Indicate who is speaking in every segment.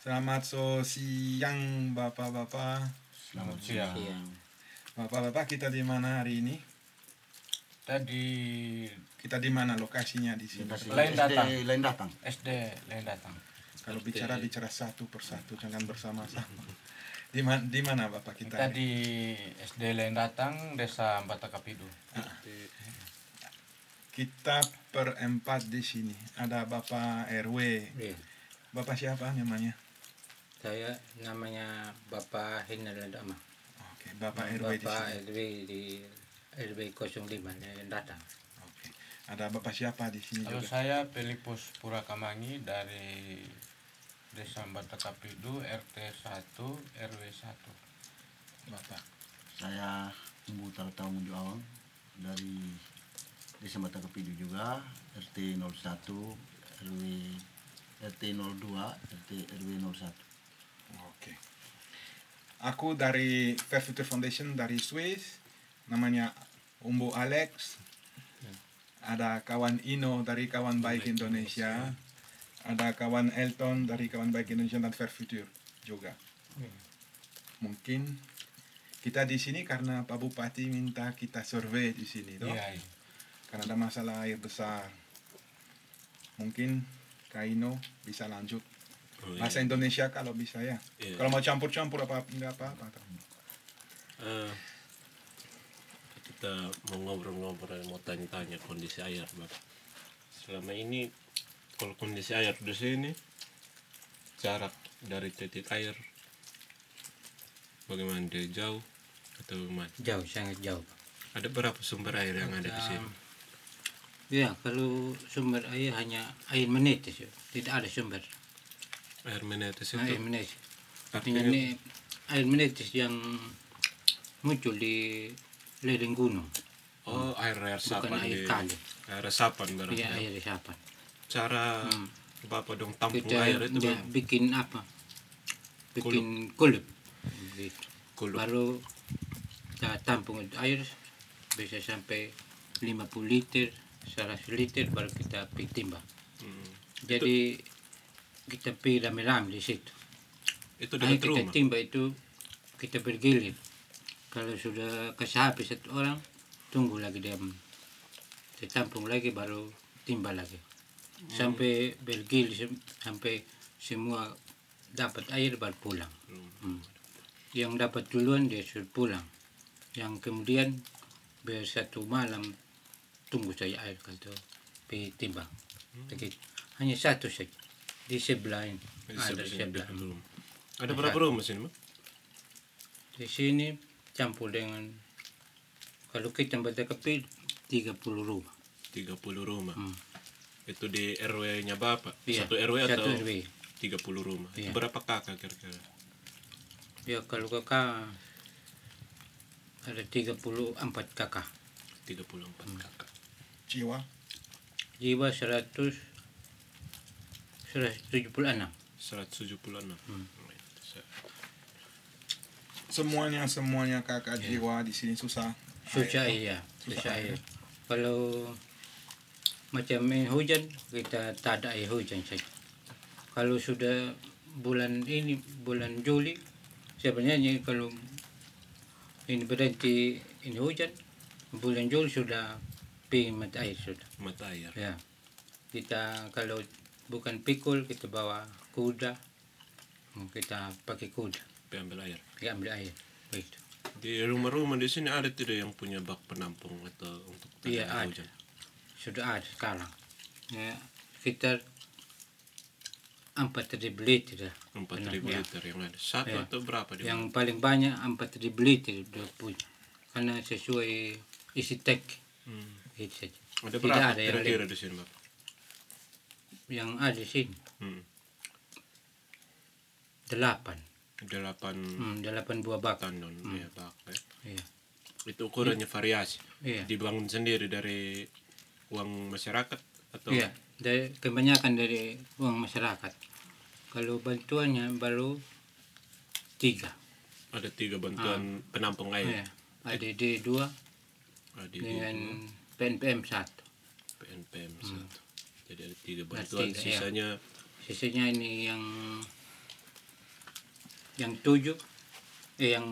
Speaker 1: Selamat siang Bapak-bapak.
Speaker 2: Selamat siang.
Speaker 1: Bapak-bapak, kita di mana hari ini? Kita di mana lokasinya di sini?
Speaker 2: Lain datang. SD lain datang.
Speaker 1: Kalau bicara satu persatu, jangan bersama-sama. Di mana Bapak kita?
Speaker 2: Kita di SD lain datang, Desa Batakapidu.
Speaker 1: Kita berempat di sini. Ada Bapak RW.
Speaker 3: Iya.
Speaker 1: Bapak siapa namanya?
Speaker 3: Saya namanya Bapak Hinalandama.
Speaker 1: Oke, Bapak RW di
Speaker 3: Bapak
Speaker 1: sini.
Speaker 3: RW di RW 05 yang datang.
Speaker 1: Oke. Ada Bapak siapa di sini
Speaker 2: Kalau
Speaker 1: juga?
Speaker 2: saya Pelipus Purakamangi dari Desa Batakapidu, RT 1, RW 1.
Speaker 1: Bapak.
Speaker 4: Saya Umbu Tahu Munjuawang dari Desa Batakapidu juga, RT 01, RT 02, RT RW 01.
Speaker 1: Oke. Aku dari Fair Future Foundation dari Swiss. Namanya Umbu Alex. Ada kawan Ino dari Kawan Baik Indonesia. Ada kawan Elton dari Kawan Baik Indonesia dan Fair Future juga. Mungkin kita di sini karena Pak Bupati minta kita survei di sini, toh?
Speaker 2: Iya.
Speaker 1: Karena ada masalah air besar. Mungkin Kak Ino bisa lanjut bahasa Indonesia kalau bisa ya.
Speaker 5: Iya.
Speaker 1: Kalau mau campur-campur enggak apa-apa.
Speaker 5: Kita mau ngobrol-ngobrol, mau tanya-tanya kondisi air, Bapak. Selama ini kalau kondisi air di sini, jarak dari titik air bagaimana, dia jauh atau bagaimana?
Speaker 3: Jauh, sangat jauh.
Speaker 5: Ada berapa sumber air yang ada di sini?
Speaker 3: Ya, kalau sumber air hanya air menetes, ya. Tidak ada sumber
Speaker 5: Air menetes
Speaker 3: air
Speaker 5: itu
Speaker 3: menetes.
Speaker 5: artinya
Speaker 3: Ini air menetes yang muncul di lereng gunung,
Speaker 5: air
Speaker 3: bukan
Speaker 5: resapan
Speaker 3: air kali.
Speaker 5: air resapan berarti.
Speaker 3: Iya, air resapan.
Speaker 5: Cara Bapak dong tampung
Speaker 3: Kita
Speaker 5: air itu
Speaker 3: dia
Speaker 5: Bang?
Speaker 3: bikin apa? Bikin kulup. Gitu.
Speaker 5: Kulup.
Speaker 3: Baru kita tampung itu air bisa sampai 50 liter, 100 liter baru kita pergi timbang. Jadi kita pergi rame-rame di situ.
Speaker 5: Itu
Speaker 3: Akhirnya
Speaker 5: dekat
Speaker 3: kita
Speaker 5: rumah.
Speaker 3: timba itu kita bergilir. Kalau sudah kasih habis satu orang, tunggu lagi dia. Kita tampung lagi baru timba lagi. Sampai bergilir sampai semua dapat air baru pulang. Yang dapat duluan dia sudah pulang. Yang kemudian bersatu malam tunggu saja air kalau pergi timbang. Begitu. Hanya satu saja di sebelah ini. Ada di sebelah.
Speaker 5: dekat rumah. Ada berapa rumah sini, Bang?
Speaker 3: Di sini campur dengan kalau kita baca kepil 30 rumah.
Speaker 5: 30 rumah.
Speaker 3: Hmm.
Speaker 5: Itu di RW-nya Bapak?
Speaker 3: Iya,
Speaker 5: Satu RW atau
Speaker 3: satu RW.
Speaker 5: 30 rumah?
Speaker 3: Iya.
Speaker 5: Berapa kakak kira-kira?
Speaker 3: Ya kalau kakak ada 34 kakak.
Speaker 5: 34 kakak.
Speaker 1: Jiwa.
Speaker 3: Jiwa 176.
Speaker 5: 176.
Speaker 1: Semuanya kakak jiwa di sini susah.
Speaker 3: Susah iya, susah air. Kalau macam hujan kita tak ada air hujan saja. Kalau sudah bulan ini bulan Juli sebenarnya kalau ini berhenti ini hujan bulan Juli sudah pergi mata air sudah.
Speaker 5: Mata air.
Speaker 3: Ya. Kita kalau bukan pikul kita bawa kuda. Kita pakai kuda,
Speaker 5: Ambil air.
Speaker 3: kita ambil air. Begitu.
Speaker 5: Di rumah-rumah di sini ada tidak yang punya bak penampung atau untuk
Speaker 3: Iya,
Speaker 5: tahan
Speaker 3: ada.
Speaker 5: hujan?
Speaker 3: Sudah ada sekarang. Ya, sekitar 4.000 liter.
Speaker 5: 4.000
Speaker 3: Ya.
Speaker 5: liter yang ada. Satu
Speaker 3: Ya.
Speaker 5: atau berapa di
Speaker 3: Yang paling banyak 4.000 liter dia punya. Karena sesuai isi tank. Gitu saja.
Speaker 5: Ada
Speaker 3: Tidak
Speaker 5: berapa
Speaker 3: ada yang
Speaker 5: kira-kira di sini, Bapak?
Speaker 3: Yang ada di sini
Speaker 5: Hmm.
Speaker 3: 8.
Speaker 5: 8
Speaker 3: buah bak.
Speaker 5: tandon ya, bak.
Speaker 3: Iya.
Speaker 5: Itu ukurannya variasi.
Speaker 3: Iya.
Speaker 5: Dibangun sendiri dari uang masyarakat atau
Speaker 3: Iya. Kebanyakan dari uang masyarakat. Kalau bantuannya baru 3.
Speaker 5: ada 3 bantuan penampung air.
Speaker 3: Iya. ADD 2
Speaker 5: ADD
Speaker 3: dengan PNPM 1.
Speaker 5: PNPM 1. Jadi ada 3
Speaker 3: Ada
Speaker 5: bantuan,
Speaker 3: 3, ya.
Speaker 5: sisanya
Speaker 3: Sisanya ini yang Yang 7, yang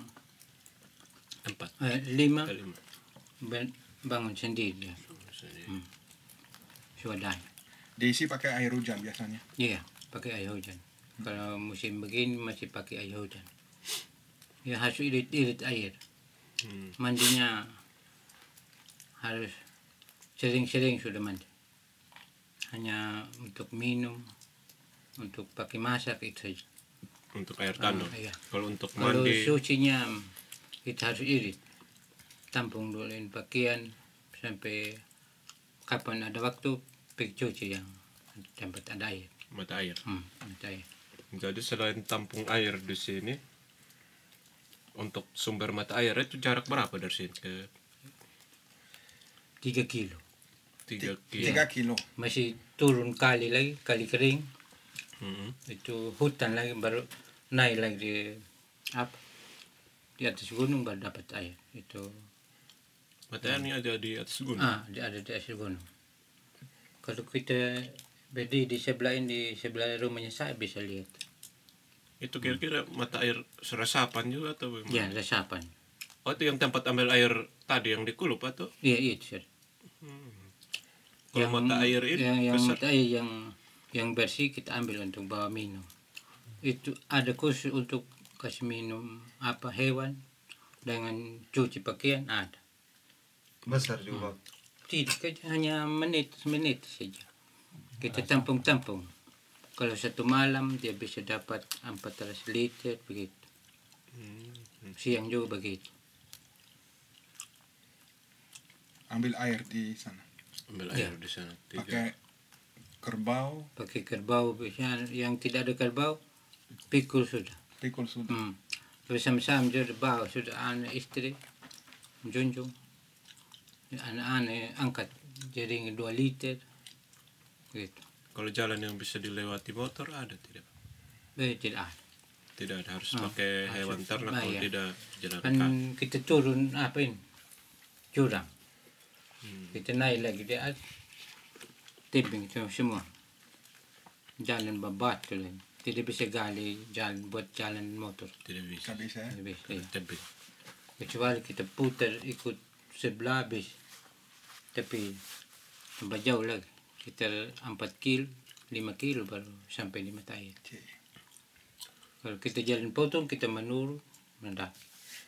Speaker 3: 5
Speaker 5: Kelima.
Speaker 3: bangun sendiri dia. Swadaya.
Speaker 1: Diisi pakai air hujan biasanya.
Speaker 3: Iya, pakai air hujan. Kalau musim begini masih pakai air hujan. Ya harus irit-irit air. Mandinya harus sering-sering sudah mandi. Hanya untuk minum, untuk pakai masak itu saja.
Speaker 5: Untuk air tanam.
Speaker 3: Iya.
Speaker 5: Kalau untuk
Speaker 3: Kalau
Speaker 5: mandi,
Speaker 3: sucinya kita harus irit. Tampung duluin pakaian sampai kapan ada waktu pergi cuci yang tempat ada air.
Speaker 5: mata air.
Speaker 3: Mata air.
Speaker 5: Jadi selain tampung air di sini, untuk sumber mata air itu jarak berapa dari sini ke
Speaker 3: 3 kilo.
Speaker 5: 3 kilo?
Speaker 1: 3 kilo.
Speaker 3: Masih turun kali lagi, kali kering.
Speaker 5: Mm-mm.
Speaker 3: Itu hutan lagi, baru naik lagi di atas gunung baru dapat air. Itu
Speaker 5: Mata air ini ada di atas gunung.
Speaker 3: ada di atas gunung. Kalau kita berdiri di sebelah ini, di sebelah rumahnya saya bisa lihat.
Speaker 5: Itu kira-kira mata air resapan juga atau bagaimana?
Speaker 3: Ya, resapan.
Speaker 5: Oh, itu yang tempat ambil air tadi yang dikulup atau?
Speaker 3: Iya, itu sir.
Speaker 5: Kalau mata air ini
Speaker 3: yang
Speaker 5: besar.
Speaker 3: mata air yang bersih kita ambil untuk bawa minum. Itu ada khusus untuk kasih minum hewan dengan cuci pakaian ada.
Speaker 6: Besar juga.
Speaker 3: Tidak, hanya menit saja. Kita tampung-tampung. Kalau satu malam dia bisa dapat 400 liter begitu. Siang juga begitu.
Speaker 1: Ambil air di sana.
Speaker 5: Ambil
Speaker 3: Iya.
Speaker 5: air di sana.
Speaker 1: Pakai kerbau,
Speaker 3: Pakai kerbau, yang tidak ada kerbau, pikul sudah.
Speaker 1: pikul sudah.
Speaker 3: Bersama-sama sudah bawa, sudah anak istri, junjung. Anak-anak angkat jaring 2 liter. Gitu.
Speaker 5: Kalau jalan yang bisa dilewati motor ada tidak?
Speaker 3: Tidak ada.
Speaker 5: Tidak ada, harus pakai hewan ternak kalau
Speaker 3: bayar.
Speaker 5: tidak jalan
Speaker 3: Kan
Speaker 5: kaki.
Speaker 3: kita turun jurang. Kita naik lagi di atas, tebing itu semua. Jalan babat tuh. Tidak bisa gali jalan buat jalan motor.
Speaker 5: Tidak bisa.
Speaker 1: Tidak bisa.
Speaker 3: Tidak bisa. Iya.
Speaker 5: Tebing.
Speaker 3: Kecuali kita putar ikut sebelah bis. Tapi tambah jauh lagi. Sekitar 4 kilo, 5 kilo baru sampai di mata air. Kalau kita jalan potong, kita menurun, mendaki.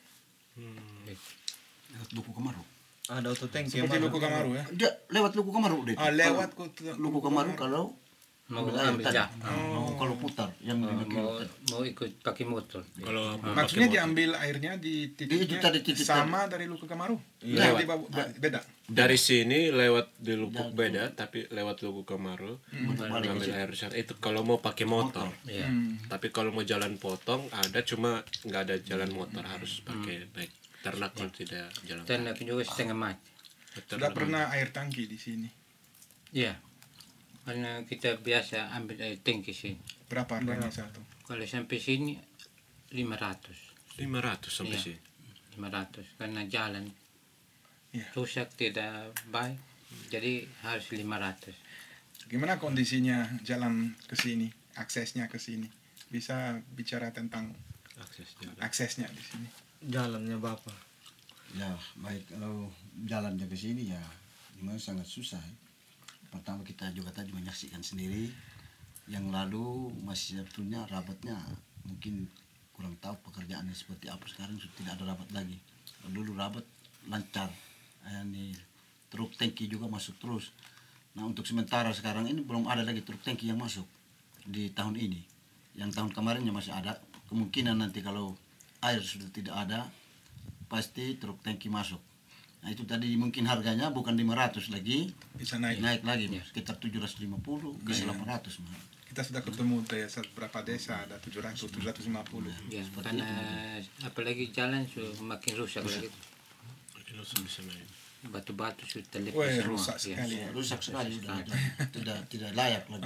Speaker 4: Lewat Luku Kamaru.
Speaker 6: Ada auto tank
Speaker 1: Seperti Luku Kamaru ya.
Speaker 4: Dia lewat Luku Kamaru deh.
Speaker 1: Lewat
Speaker 4: Luku Kamaru kalau
Speaker 3: Mau
Speaker 4: ambil air
Speaker 3: ambil
Speaker 4: tadi.
Speaker 3: jalan.
Speaker 4: Kalau putar yang 5 kilo.
Speaker 3: Mau ikut pakai motor.
Speaker 5: Kalau mau
Speaker 1: Maksudnya
Speaker 5: pakai motor.
Speaker 1: diambil airnya di
Speaker 4: Itu
Speaker 1: titiknya
Speaker 4: tadi titik
Speaker 1: sama dari Luku Kamaru.
Speaker 5: Iya.
Speaker 1: Beda.
Speaker 5: Dari sini lewat di Lubuk beda, tapi lewat Lubuk Kamaru
Speaker 4: balik
Speaker 5: ambil air di sana. Itu kalau mau pakai motor.
Speaker 3: Iya.
Speaker 5: Tapi kalau mau jalan potong ada, cuma nggak ada jalan motor, harus pakai baik ternak kalau tidak jalan.
Speaker 3: Ternak juga setengah mati.
Speaker 1: Sudah pernah air tangki di sini.
Speaker 3: Iya. Karena kita biasa ambil air tangki sini.
Speaker 1: Berapa harganya satu?
Speaker 3: Kalau sampai sini 500.
Speaker 5: 500 sampai
Speaker 3: Iya.
Speaker 5: sini.
Speaker 3: 500 karena jalan
Speaker 1: Iya.
Speaker 3: rusak tidak baik. Jadi harus 500.
Speaker 1: Gimana kondisinya jalan ke sini, aksesnya ke sini? Bisa bicara tentang
Speaker 5: Akses jalan.
Speaker 1: aksesnya di sini.
Speaker 6: jalannya Bapak.
Speaker 4: Ya, baik kalau jalannya ke sini ya memang sangat susah. Pertama kita juga tadi menyaksikan sendiri. Yang lalu masih sebetulnya rabatnya mungkin kurang tahu pekerjaannya seperti apa, sekarang sudah tidak ada rabat lagi. Dulu rabat lancar. Ini truk tangki juga masuk terus. Nah untuk sementara sekarang ini belum ada lagi truk tangki yang masuk di tahun ini. Yang tahun kemarinnya masih ada. Kemungkinan nanti kalau air sudah tidak ada, pasti truk tangki masuk. Nah itu tadi mungkin harganya bukan 500 lagi,
Speaker 1: Bisa naik.
Speaker 4: naik lagi sekitar 750 bisa 800 mah.
Speaker 1: Kita sudah ketemu desa, berapa desa ada 700, 750.
Speaker 3: Ya, karena apalagi jalan makin rusak lagi.
Speaker 5: Kilo bisa naik.
Speaker 3: Batu-batu sudah terlepas
Speaker 1: Wah,
Speaker 3: semua.
Speaker 1: rusak
Speaker 3: Ya.
Speaker 1: sekali ya.
Speaker 4: Rusak sekali sudah tidak layak lagi.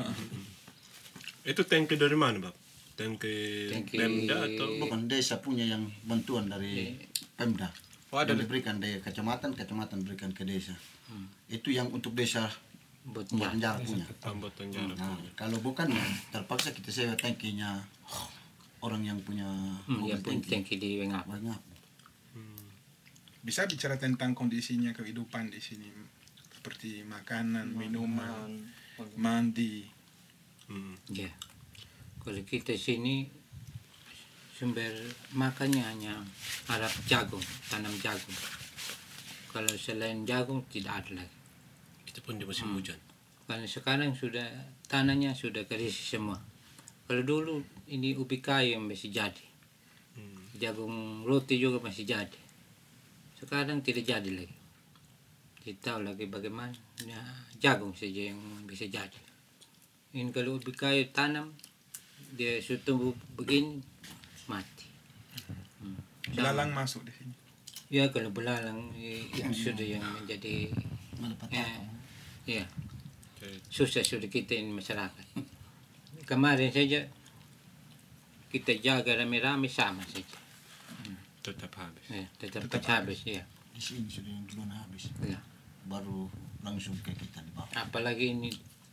Speaker 5: Itu tangki dari mana, Bang? Tangki
Speaker 3: Tangki-
Speaker 5: Pemda atau
Speaker 4: Bukan desa punya yang bantuan dari Pemda.
Speaker 5: Oh, ada
Speaker 4: Yang diberikan dari kecamatan berikan ke desa. Itu yang untuk desa
Speaker 3: Buat
Speaker 4: Pembuatan
Speaker 3: jalan.
Speaker 4: jarak punya.
Speaker 5: pembuatan jarak?
Speaker 4: Nah, kalau bukan ya terpaksa kita sewa tangkinya orang yang punya
Speaker 3: Ya
Speaker 4: mobil
Speaker 3: pun tangki di Wengap.
Speaker 4: banyak.
Speaker 1: Bisa bicara tentang kondisinya kehidupan di sini, seperti makanan, minuman, mandi.
Speaker 3: Ya. Kalau kita sini sumber makannya hanya harap jagung, tanam jagung. Kalau selain jagung tidak ada lagi.
Speaker 5: Kita pun di musim hujan.
Speaker 3: Karena sekarang sudah tanahnya sudah keris semua. Kalau dulu ini ubi kayu yang masih jadi, jagung roti juga masih jadi. Sekarang tidak jadi lagi. Tidak tahu lagi bagaimana. Ya, jagung saja yang bisa jadi. Ini kalau ubi kayu tanam, dia sudah tumbuh begini, mati.
Speaker 1: Belalang masuk di sini.
Speaker 3: Ya kalau belalang itu sudah yang menjadi ya susah sudah kita ini masyarakat. Kemarin saja kita jaga rame-rame sama saja.
Speaker 5: Tetap habis.
Speaker 3: Ya, tetap habis ya.
Speaker 4: Di sini sudah yang duluan habis.
Speaker 3: Ya.
Speaker 4: Baru langsung ke kita di bawah.
Speaker 3: Apalagi ini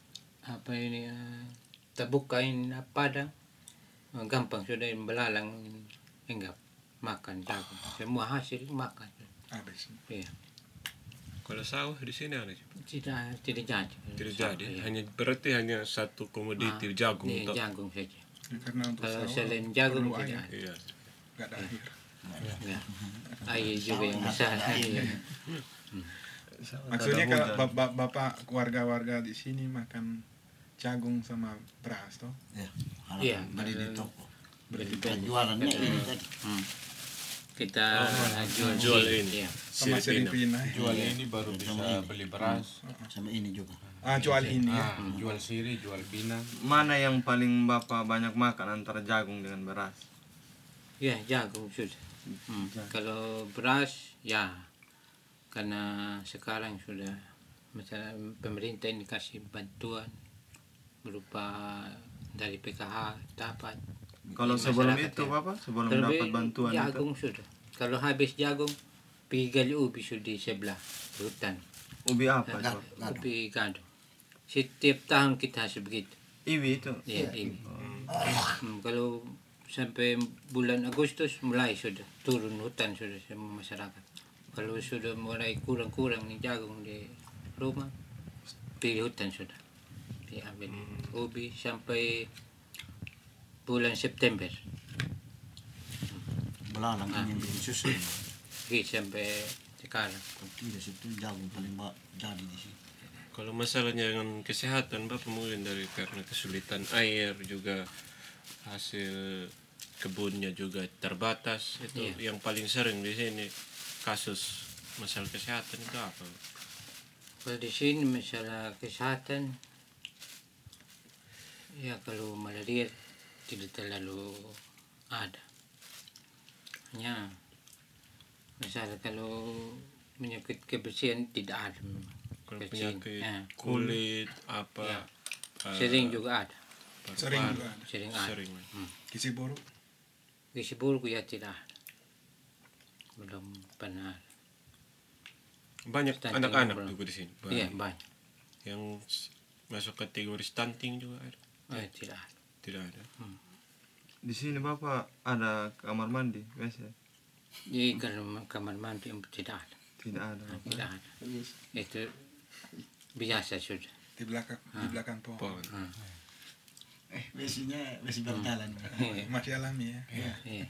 Speaker 3: terbuka ini padang, gampang sudah yang belalang enggak makan jagung. Semua hasil makan.
Speaker 1: Habis.
Speaker 3: Ya.
Speaker 5: Kalau sawah di sini ada
Speaker 3: Tidak jadi.
Speaker 5: tidak jadi.
Speaker 3: Ya.
Speaker 5: Hanya satu komoditi jagung.
Speaker 3: Iya,
Speaker 5: Untuk,
Speaker 3: jagung saja.
Speaker 1: Karena untuk
Speaker 3: Kalau
Speaker 1: sawah
Speaker 3: selain jagung
Speaker 1: perlu
Speaker 3: tidak
Speaker 1: air,
Speaker 3: ada.
Speaker 5: iya.
Speaker 1: nggak ada air.
Speaker 3: Ya. Air juga yang besar. Iya.
Speaker 1: Maksudnya kalau bapak warga-warga di sini makan jagung sama beras toh?
Speaker 4: Ya,
Speaker 3: Iya,
Speaker 4: harap beli di toko.
Speaker 3: beli di
Speaker 4: Dan
Speaker 3: toko.
Speaker 4: jualannya ini tadi.
Speaker 3: Kita
Speaker 5: jual ini.
Speaker 3: Iya.
Speaker 1: Sama
Speaker 5: Siripina.
Speaker 1: Seripina.
Speaker 2: Jual ini baru bisa beli beras.
Speaker 4: Sama ini juga.
Speaker 1: Jual ini ya.
Speaker 2: Jual siri, jual pinang.
Speaker 6: Mana yang paling Bapak banyak makan antara jagung dengan beras?
Speaker 3: Ya, jagung sudah. Kalau beras, ya. Karena sekarang sudah misalnya pemerintah ini kasih bantuan berupa dari PKH dapat.
Speaker 6: Kalau
Speaker 3: Di
Speaker 6: sebelum
Speaker 3: masyarakat
Speaker 6: itu
Speaker 3: ya.
Speaker 6: Bapak, sebelum
Speaker 3: Terlebih
Speaker 6: dapat bantuan itu,
Speaker 3: jagung sudah. Kalau habis jagung, pergi gali ubi sudah di sebelah hutan.
Speaker 6: ubi apa itu?
Speaker 4: Gado.
Speaker 3: Ubi gado. Setiap tahun kita hasil begitu.
Speaker 6: Iwi itu.
Speaker 3: Ya, ini. Kalau sampai bulan Agustus mulai sudah turun hutan sudah semua masyarakat. Kalau sudah mulai kurang-kurang nih jagung di rumah, pilih hutan sudah diambil ubi sampai bulan September.
Speaker 4: Belalang ini yang bikin susah.
Speaker 3: Pergi sampai sekarang.
Speaker 4: Tidak situ jagung paling jadi di sini.
Speaker 5: Kalau masalahnya dengan kesehatan, Bapak mungkin dari karena kesulitan air juga hasil kebunnya juga terbatas. Itu
Speaker 3: Iya.
Speaker 5: yang paling sering di sini kasus masalah kesehatan itu apa?
Speaker 3: Kalau di sini masalah kesehatan, ya kalau malaria tidak terlalu ada. Hanya masalah kalau penyakit kebersihan tidak ada.
Speaker 5: Kalau
Speaker 3: Kecil.
Speaker 5: penyakit
Speaker 3: Ya.
Speaker 5: kulit apa?
Speaker 3: Sering juga ada.
Speaker 1: Sering juga ada.
Speaker 3: Sering ada.
Speaker 5: Sering.
Speaker 1: Gizi buruk.
Speaker 3: Gizi buruk ya tidak ada. Belum pernah ada.
Speaker 5: Banyak
Speaker 3: Stunting
Speaker 5: anak-anak
Speaker 3: belum.
Speaker 5: juga di sini.
Speaker 3: Iya
Speaker 5: Banyak.
Speaker 3: banyak.
Speaker 5: Yang masuk kategori stunting juga ada.
Speaker 3: Tidak ada.
Speaker 5: Tidak ada.
Speaker 6: Di sini Bapak ada kamar mandi biasa?
Speaker 3: Di kamar mandi tidak ada.
Speaker 6: Tidak ada.
Speaker 3: Tidak ada. Itu biasa sudah.
Speaker 1: Di belakang pohon.
Speaker 4: Biasanya masih berjalan.
Speaker 1: Masih alami ya.
Speaker 3: Iya.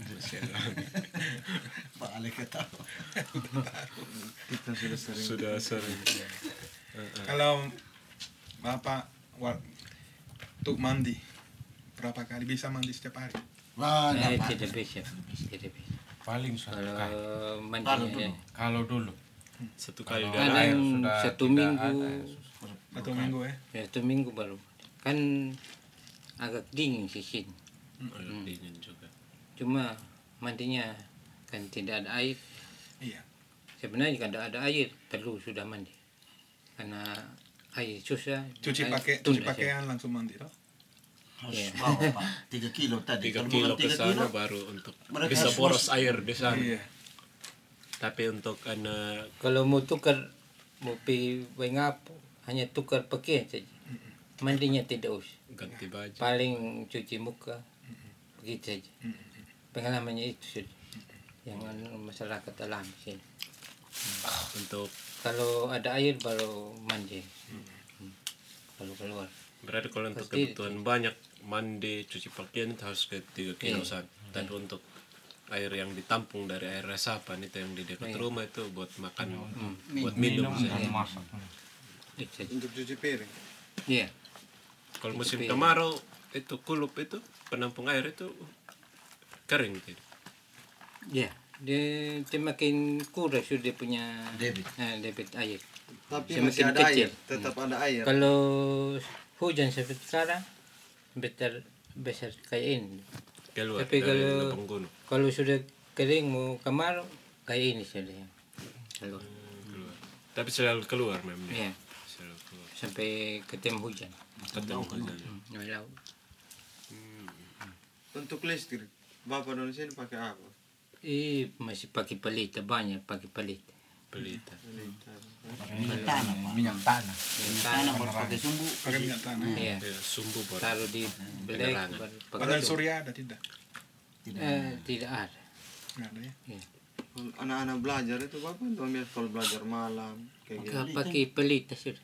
Speaker 4: Pak Ale ketahu.
Speaker 6: Kita sudah sering.
Speaker 5: Sudah sering.
Speaker 1: Kalau bapak untuk mandi berapa kali bisa mandi setiap hari?
Speaker 4: Wah, nggak
Speaker 3: Tidak bisa. Tidak bisa.
Speaker 2: Paling satu kali.
Speaker 3: Kalau mandinya
Speaker 2: Kalau dulu.
Speaker 5: Satu kali
Speaker 2: Kalau
Speaker 5: dalam
Speaker 2: air
Speaker 3: kadang
Speaker 2: sudah
Speaker 3: satu
Speaker 2: tidak
Speaker 3: minggu.
Speaker 2: ada,
Speaker 1: Satu minggu ya?
Speaker 3: Ya, 1 minggu baru. Kan agak dingin di sini.
Speaker 5: agak dingin juga.
Speaker 3: Cuma mandinya kan tidak ada air.
Speaker 1: Iya.
Speaker 3: Sebenarnya kalau ada air perlu sudah mandi. Karena air susah.
Speaker 1: Cuci
Speaker 3: air
Speaker 1: cuci
Speaker 3: tunda
Speaker 1: pakaian langsung mandi toh?
Speaker 4: harus
Speaker 3: Iya.
Speaker 4: bawa Pak 3 kilo tadi.
Speaker 5: 3
Speaker 4: Kalau
Speaker 5: kilo
Speaker 4: bukan
Speaker 5: ke
Speaker 4: 3
Speaker 5: sana
Speaker 4: kilo,
Speaker 5: baru untuk
Speaker 4: mereka
Speaker 5: bisa
Speaker 4: harus
Speaker 5: boros air di sana.
Speaker 1: Iya.
Speaker 5: Tapi untuk anak
Speaker 3: Kalau mau tukar, mau pergi Wengap, hanya tukar pakaian saja. Mandinya tidak usah.
Speaker 5: ganti baju.
Speaker 3: Paling cuci muka, begitu saja. Pengalamannya itu sudah yang masyarakat alami sini.
Speaker 5: Untuk
Speaker 3: Kalau ada air baru mandi. Kalau keluar.
Speaker 5: berarti kalau untuk
Speaker 3: Pasti
Speaker 5: kebutuhan banyak mandi cuci pakaian itu harus ke 3 kilosan. Dan untuk air yang ditampung dari air resapan itu yang di dekat rumah itu buat makan, buat minum.
Speaker 2: dan masak.
Speaker 3: Itu saja.
Speaker 1: Untuk cuci piring.
Speaker 3: Iya.
Speaker 5: Kalau musim kemarau itu kulup itu penampung air itu kering gitu.
Speaker 3: Ya, dia makin kurang sudah dia punya
Speaker 4: Debit.
Speaker 3: debit air.
Speaker 1: Tapi
Speaker 3: Semakin
Speaker 1: masih ada
Speaker 3: kecil.
Speaker 1: air, tetap ada air.
Speaker 3: Kalau hujan seperti sekarang, besar kayak ini.
Speaker 5: Keluar
Speaker 3: Tapi
Speaker 5: dari
Speaker 3: kalau-
Speaker 5: lubang gunung.
Speaker 3: Kalau sudah kering mau kemarau, kayak ini sudah yang keluar.
Speaker 5: Keluar. Tapi selalu keluar memang dia.
Speaker 3: Iya,
Speaker 5: Selalu keluar.
Speaker 3: sampai ketemu hujan.
Speaker 5: Ketemu hujan.
Speaker 3: Di laut.
Speaker 1: Untuk listrik, Bapak dari sini pakai apa?
Speaker 3: Masih pakai pelita, banyak pakai pelita.
Speaker 5: Pelita.
Speaker 4: Minyak tanah, Pak.
Speaker 2: Minyak tanah.
Speaker 4: Minyak tanah baru pakai sumbu.
Speaker 1: Pakai minyak tanah.
Speaker 3: Iya,
Speaker 5: Ya, sumbu baru.
Speaker 3: taruh di belek,
Speaker 5: Penerangan.
Speaker 3: baru pakai
Speaker 1: Panel
Speaker 3: sumbu.
Speaker 1: surya ada tidak?
Speaker 3: Tidak ada.
Speaker 1: Nggak ada ya.
Speaker 3: Iya.
Speaker 7: Anak-anak belajar itu Bapak biasa kalau belajar malam kayak gitu.
Speaker 3: Pakai pelita sudah.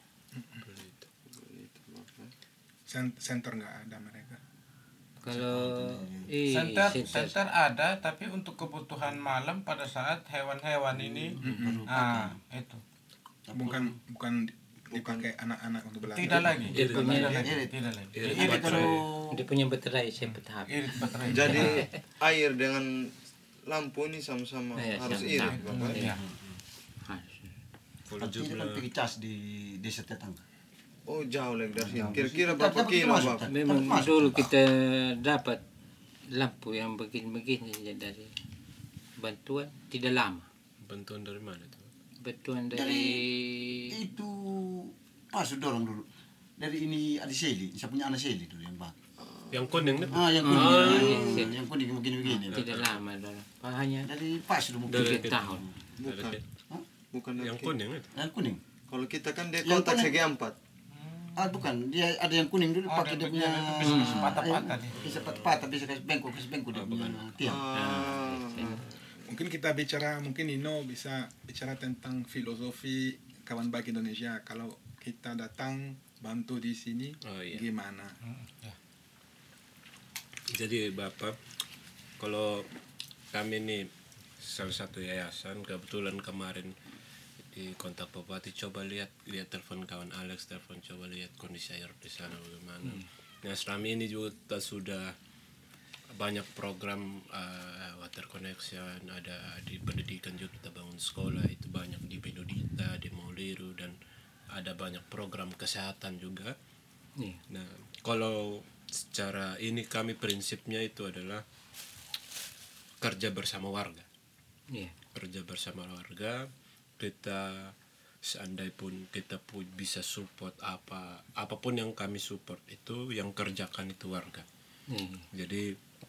Speaker 1: Center nggak ada mereka.
Speaker 3: Kalau
Speaker 2: Center ada, tapi untuk kebutuhan malam pada saat hewan-hewan ini, itu
Speaker 1: Bukan dipakai anak-anak untuk belajar.
Speaker 2: tidak lagi.
Speaker 3: Dia punya-
Speaker 2: Tidak lagi.
Speaker 5: Irit
Speaker 2: Irit
Speaker 5: baterai.
Speaker 2: kalau
Speaker 3: dia punya baterai cepat habis.
Speaker 2: irit baterai.
Speaker 7: Jadi air dengan lampu ini sama-sama
Speaker 3: Iya,
Speaker 7: harus
Speaker 3: sama-sama.
Speaker 7: irit Bapak.
Speaker 2: Iya.
Speaker 5: Kalau
Speaker 4: Artinya kan
Speaker 5: jumlah
Speaker 4: pergi cas di desa tetangga.
Speaker 7: Oh jauh lagi dari sini. Kira-kira
Speaker 4: Kita
Speaker 7: berapa
Speaker 4: dapat
Speaker 7: kilo
Speaker 4: masuk,
Speaker 7: Bapak?
Speaker 3: Memang
Speaker 4: Masuk,
Speaker 3: dulu
Speaker 4: Pak.
Speaker 3: kita dapat lampu yang begini-begini saja dari bantuan tidak lama.
Speaker 5: bantuan dari mana tuh?
Speaker 3: Bantuan dari
Speaker 4: Itu masuk dorong dulu. Dari ini ada Seli, saya punya anak Seli dulu yang bang.
Speaker 5: Yang kuning itu.
Speaker 4: Yang kuning, yang kuning begini-begini.
Speaker 3: tidak lama dulu. Hanya
Speaker 4: Dari pas dulu
Speaker 5: Dari
Speaker 3: 3 tahun.
Speaker 7: Bukan. Bukan
Speaker 5: yang
Speaker 7: lagi.
Speaker 5: kuning itu.
Speaker 4: yang kuning.
Speaker 7: Kalau kita kan dia
Speaker 4: Yang
Speaker 7: kontak
Speaker 4: kuning.
Speaker 7: segi 4.
Speaker 4: Bukan, dia ada yang kuning dulu pakai dia punya
Speaker 2: bisa patah-patah dia.
Speaker 4: bisa patah-patah, bisa kasih bengkok dia punya tiang.
Speaker 1: Mungkin kita bicara, mungkin Nino bisa bicara tentang filosofi kawan baik Indonesia. Kalau kita datang bantu di sini,
Speaker 5: Oh, iya.
Speaker 1: gimana?
Speaker 5: Jadi Bapak, kalau kami ini salah satu yayasan, kebetulan kemarin di kontak Bupati, coba lihat telepon kawan Alex, coba lihat kondisi air di sana bagaimana. Nah selama ini juga kita sudah banyak program water connection, ada di pendidikan juga kita bangun sekolah, itu banyak di Benedita, di Mauliru, dan ada banyak program kesehatan juga.
Speaker 3: Iya.
Speaker 5: Nah, kalau secara ini kami prinsipnya itu adalah kerja bersama warga.
Speaker 3: Iya.
Speaker 5: Kerja bersama warga, kita seandainya pun kita pun bisa support apapun yang kami support itu yang kerjakan itu warga.
Speaker 3: Iya.
Speaker 5: Jadi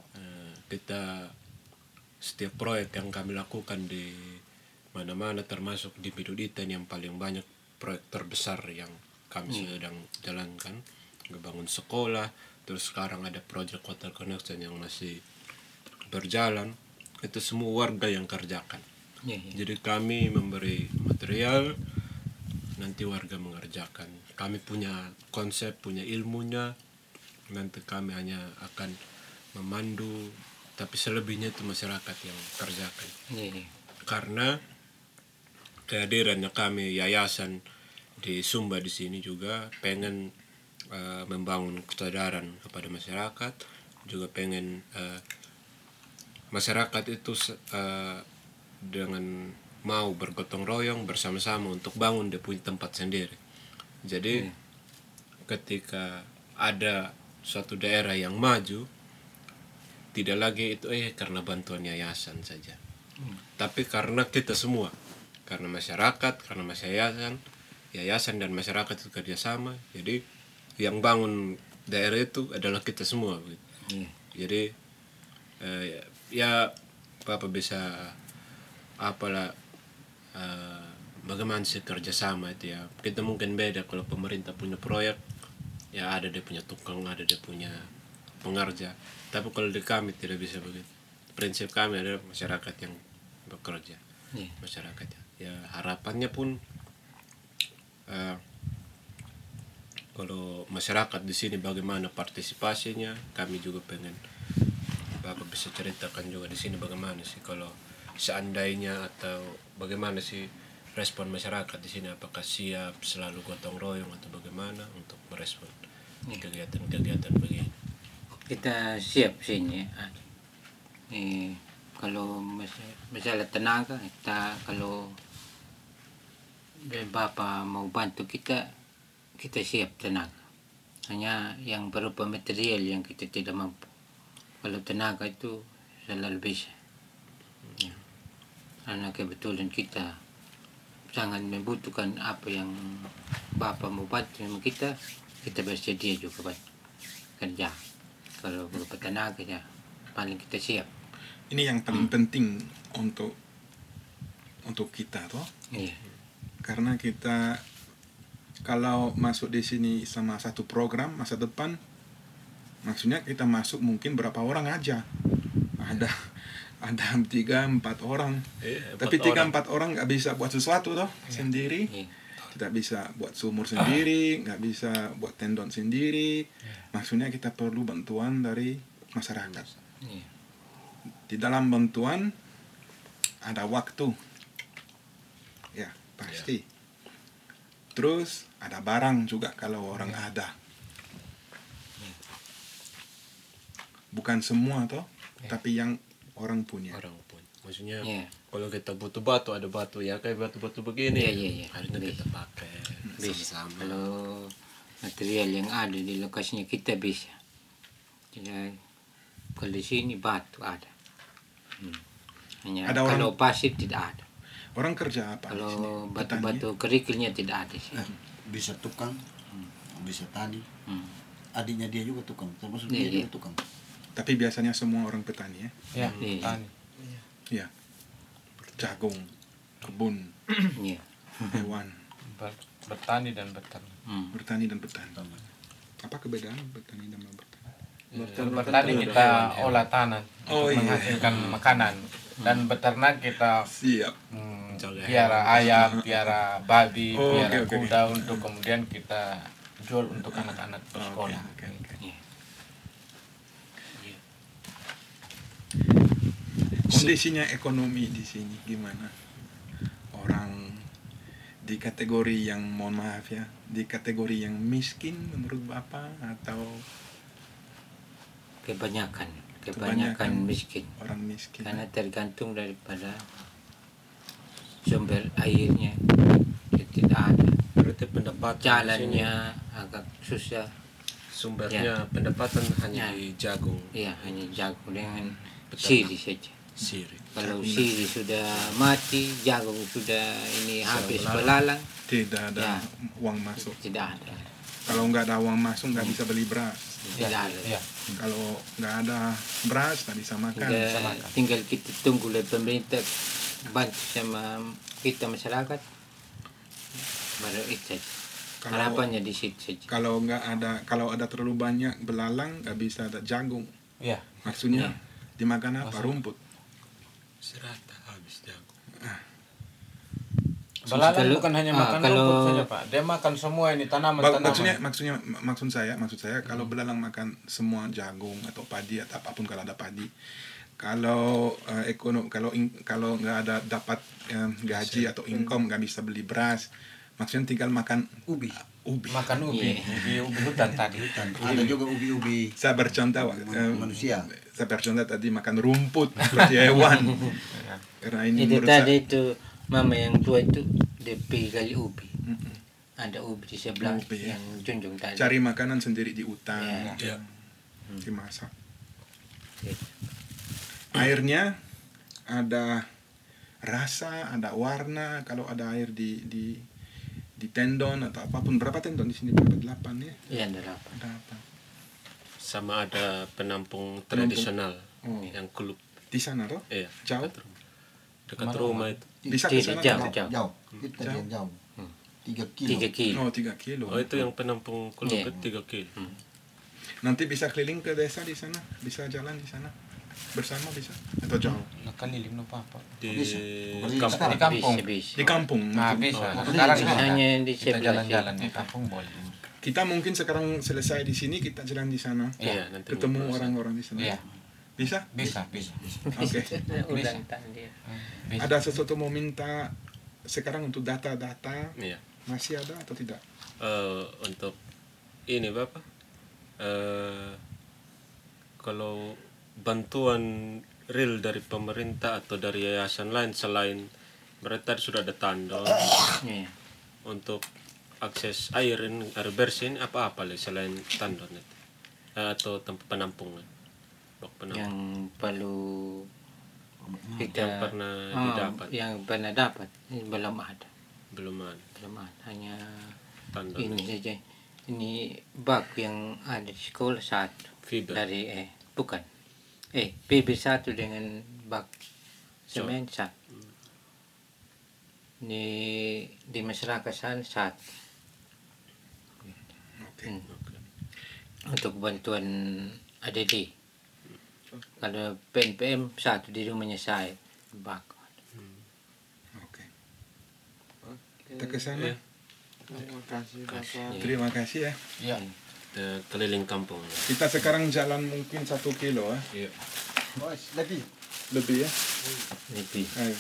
Speaker 5: kita setiap proyek yang kami lakukan di mana-mana termasuk di Benedita yang paling banyak proyek terbesar yang kami sedang jalankan, ngebangun sekolah, terus sekarang ada project water connection yang masih berjalan, itu semua warga yang kerjakan.
Speaker 3: Iya.
Speaker 5: Jadi kami memberi material, nanti warga mengerjakan. Kami punya konsep, punya ilmunya, nanti kami hanya akan memandu, tapi selebihnya itu masyarakat yang kerjakan.
Speaker 3: Iya.
Speaker 5: Karena kehadirannya kami yayasan di Sumba di sini juga pengen membangun kesadaran kepada masyarakat, juga pengen masyarakat itu dengan mau bergotong royong bersama-sama untuk bangun dia punya tempat sendiri. Jadi ketika ada suatu daerah yang maju, tidak lagi itu karena bantuan yayasan saja, tapi karena kita semua, karena masyarakat, karena yayasan dan masyarakat itu kerjasama. Jadi yang bangun daerah itu adalah kita semua.
Speaker 3: Iya.
Speaker 5: Jadi ya Bapak bisa apalah bagaimana sih kerjasama itu ya. Kita mungkin beda kalau pemerintah punya proyek, ya ada dia punya tukang, ada dia punya pengerja. Tapi kalau di kami tidak bisa begitu. Prinsip kami adalah masyarakat yang bekerja. Masyarakatnya. Ya harapannya pun kalau masyarakat di sini bagaimana partisipasinya, kami juga pengen Bapak bisa ceritakan juga di sini bagaimana sih kalau seandainya atau bagaimana sih respon masyarakat di sini, apakah siap selalu gotong royong atau bagaimana untuk merespon kegiatan-kegiatan begini?
Speaker 3: Kita siap sini. Kalau masalah tenaga, kalau Bapak mau bantu kita siap tenaga. Hanya yang berupa material yang kita tidak mampu. Kalau tenaga itu selalu bisa. Ya. Karena kebetulan kita sangat membutuhkan apa yang Bapak mau bantu sama kita bersedia juga bantu kerja. Kalau berupa tenaga ya paling kita siap.
Speaker 1: Ini yang paling penting untuk kita toh.
Speaker 3: Iya.
Speaker 1: Karena kita kalau masuk di sini sama satu program masa depan, maksudnya kita masuk mungkin berapa orang aja. Ada 3-4 orang. Tapi 3-4 orang nggak bisa buat sesuatu toh sendiri. Tidak bisa buat sumur sendiri, nggak bisa buat tendon sendiri. Maksudnya kita perlu bantuan dari masyarakat. Di dalam bantuan ada waktu. Ya, pasti. Terus ada barang juga kalau orang ada. Bukan semua toh, tapi yang orang punya.
Speaker 5: Maksudnya kalau kita butuh batu, ada batu ya kayak batu-batu begini. Harusnya kita pakai sama-sama.
Speaker 3: Kalau material yang ada di lokasinya kita bisa. Jadi kalau di sini batu ada. Hanya
Speaker 1: Ada
Speaker 3: kalau pasir tidak ada.
Speaker 1: Orang kerja apa?
Speaker 3: Kalau batu-batu kerikilnya tidak ada sih.
Speaker 4: Bisa tukang, bisa tani. Adiknya dia juga tukang, termasuk dia juga tukang.
Speaker 1: Tapi biasanya semua orang petani ya.
Speaker 2: Ya, petani.
Speaker 1: Ya. Jagung, kebun, hewan.
Speaker 2: Bertani dan beternak.
Speaker 1: Bertani dan bertani. Apa perbedaan bertani dan bertani?
Speaker 2: Bertani kita olah tanah untuk menghasilkan makanan, dan beternak kita
Speaker 1: siap
Speaker 2: piara ayam, piara babi, piara kuda untuk kemudian kita jual untuk anak-anak bersekolah.
Speaker 1: Kondisinya ekonomi di sini gimana? Orang di kategori yang mohon maaf ya, di kategori yang miskin menurut Bapak atau
Speaker 3: kebanyakan miskin.
Speaker 1: Orang miskin.
Speaker 3: Karena tergantung daripada sumber airnya tidak ada.
Speaker 5: Berarti pendapatan
Speaker 3: jalannya agak susah.
Speaker 5: Sumbernya pendapatan hanya di jagung.
Speaker 3: Iya, hanya jagung dengan siri saja. Kalau
Speaker 1: jagung
Speaker 3: siri sudah mati, jagung sudah ini habis belalang.
Speaker 1: Tidak ada uang masuk.
Speaker 3: Tidak ada.
Speaker 1: Kalau nggak ada uang masuk nggak bisa beli beras.
Speaker 3: Tidak ada.
Speaker 1: Kalau nggak ada beras nggak bisa makan.
Speaker 3: Tinggal kita tunggu dari pemerintah bantu sama kita masyarakat, baru itu saja. Harapannya di situ saja.
Speaker 1: Kalau ada terlalu banyak belalang nggak bisa ada jagung.
Speaker 2: Iya.
Speaker 1: Maksudnya dimakan apa? Rumput.
Speaker 5: Serata habis jagung.
Speaker 2: Belalang bukan hanya makan rumput saja Pak, dia makan semua ini tanaman-tanaman.
Speaker 1: Maksud saya kalau belalang makan semua jagung atau padi atau apapun kalau ada padi, kalau kalau nggak ada dapat gaji atau income nggak bisa beli beras, maksudnya tinggal makan ubi.
Speaker 2: Makan ubi hutan tadi.
Speaker 4: Ada juga ubi-ubi.
Speaker 1: Saya bercontoh
Speaker 4: manusia.
Speaker 1: Saya bercontoh tadi makan rumput seperti hewan. Karena ini
Speaker 3: itu tadi itu mama yang tua itu dia pergi gali ubi. Ada ubi di sebelah yang junjung tadi.
Speaker 1: Cari makanan sendiri di hutan. Dimasak. Airnya ada rasa, ada warna. Kalau ada air di tendon atau apapun. Berapa tendon di sini? Berapa? 8 ya?
Speaker 3: Iya, ada 8.
Speaker 5: Sama ada penampung tradisional yang klub
Speaker 1: di sana toh?
Speaker 5: Iya.
Speaker 1: Jauh?
Speaker 5: Dekat rumah itu.
Speaker 1: Bisa ke sana?
Speaker 3: Jauh.
Speaker 4: Kita jauh. 3 kilo.
Speaker 3: 3 kilo.
Speaker 1: Oh, 3 kilo.
Speaker 5: Oh, itu yang penampung klub itu 3 kilo.
Speaker 1: Nanti bisa keliling ke desa di sana, bisa jalan di sana bersama bisa atau jauh
Speaker 2: Nakalilim no papa.
Speaker 5: Di
Speaker 4: Bisa.
Speaker 5: kampung.
Speaker 2: Di kampung.
Speaker 3: Bisa.
Speaker 1: di kampung.
Speaker 2: Nah,
Speaker 1: mungkin.
Speaker 2: bisa.
Speaker 1: Oh,
Speaker 2: Sekarang
Speaker 3: Misalnya di
Speaker 2: kita
Speaker 3: sebelah
Speaker 2: jalan-jalan di kampung boleh.
Speaker 1: kita mungkin sekarang selesai di sini kita jalan di sana,
Speaker 5: Iya, nanti
Speaker 1: ketemu
Speaker 5: mau
Speaker 1: orang-orang di sana.
Speaker 2: Iya,
Speaker 1: Bisa?
Speaker 2: bisa.
Speaker 1: Oke.
Speaker 3: Ulang tahun dia.
Speaker 2: Bisa.
Speaker 1: Ada sesuatu mau minta sekarang untuk data-data
Speaker 5: Iya.
Speaker 1: masih ada atau tidak?
Speaker 5: Untuk ini Bapak, kalau bantuan real dari pemerintah atau dari yayasan lain selain mereka sudah ada tandon
Speaker 3: Iya.
Speaker 5: untuk akses air bersih ini apa-apa lagi selain tandon itu? Atau tempat penampungan? Blok penampung
Speaker 3: Yang perlu kita
Speaker 5: yang pernah didapat?
Speaker 3: yang pernah dapat ini belum ada.
Speaker 5: Belum ada
Speaker 3: Hanya
Speaker 5: tandon.
Speaker 3: ini saja. Ini bak yang ada di sekolah satu
Speaker 5: Fiber.
Speaker 3: dari bukan PB satu dengan bak semen satu. Ini di masyarakat sana satu.
Speaker 1: Oke.
Speaker 3: Untuk bantuan ADD. Kalau PNPM satu di rumahnya saya bak.
Speaker 1: Oke. Kita ke sana.
Speaker 7: Terima kasih Bapak.
Speaker 1: Terima kasih ya.
Speaker 2: Iya.
Speaker 5: Kita keliling kampung.
Speaker 1: Kita sekarang jalan mungkin 1 kilo ya.
Speaker 5: Iya.
Speaker 4: Lebih.
Speaker 1: Lebih ya.
Speaker 3: Lebih.
Speaker 1: Ayo.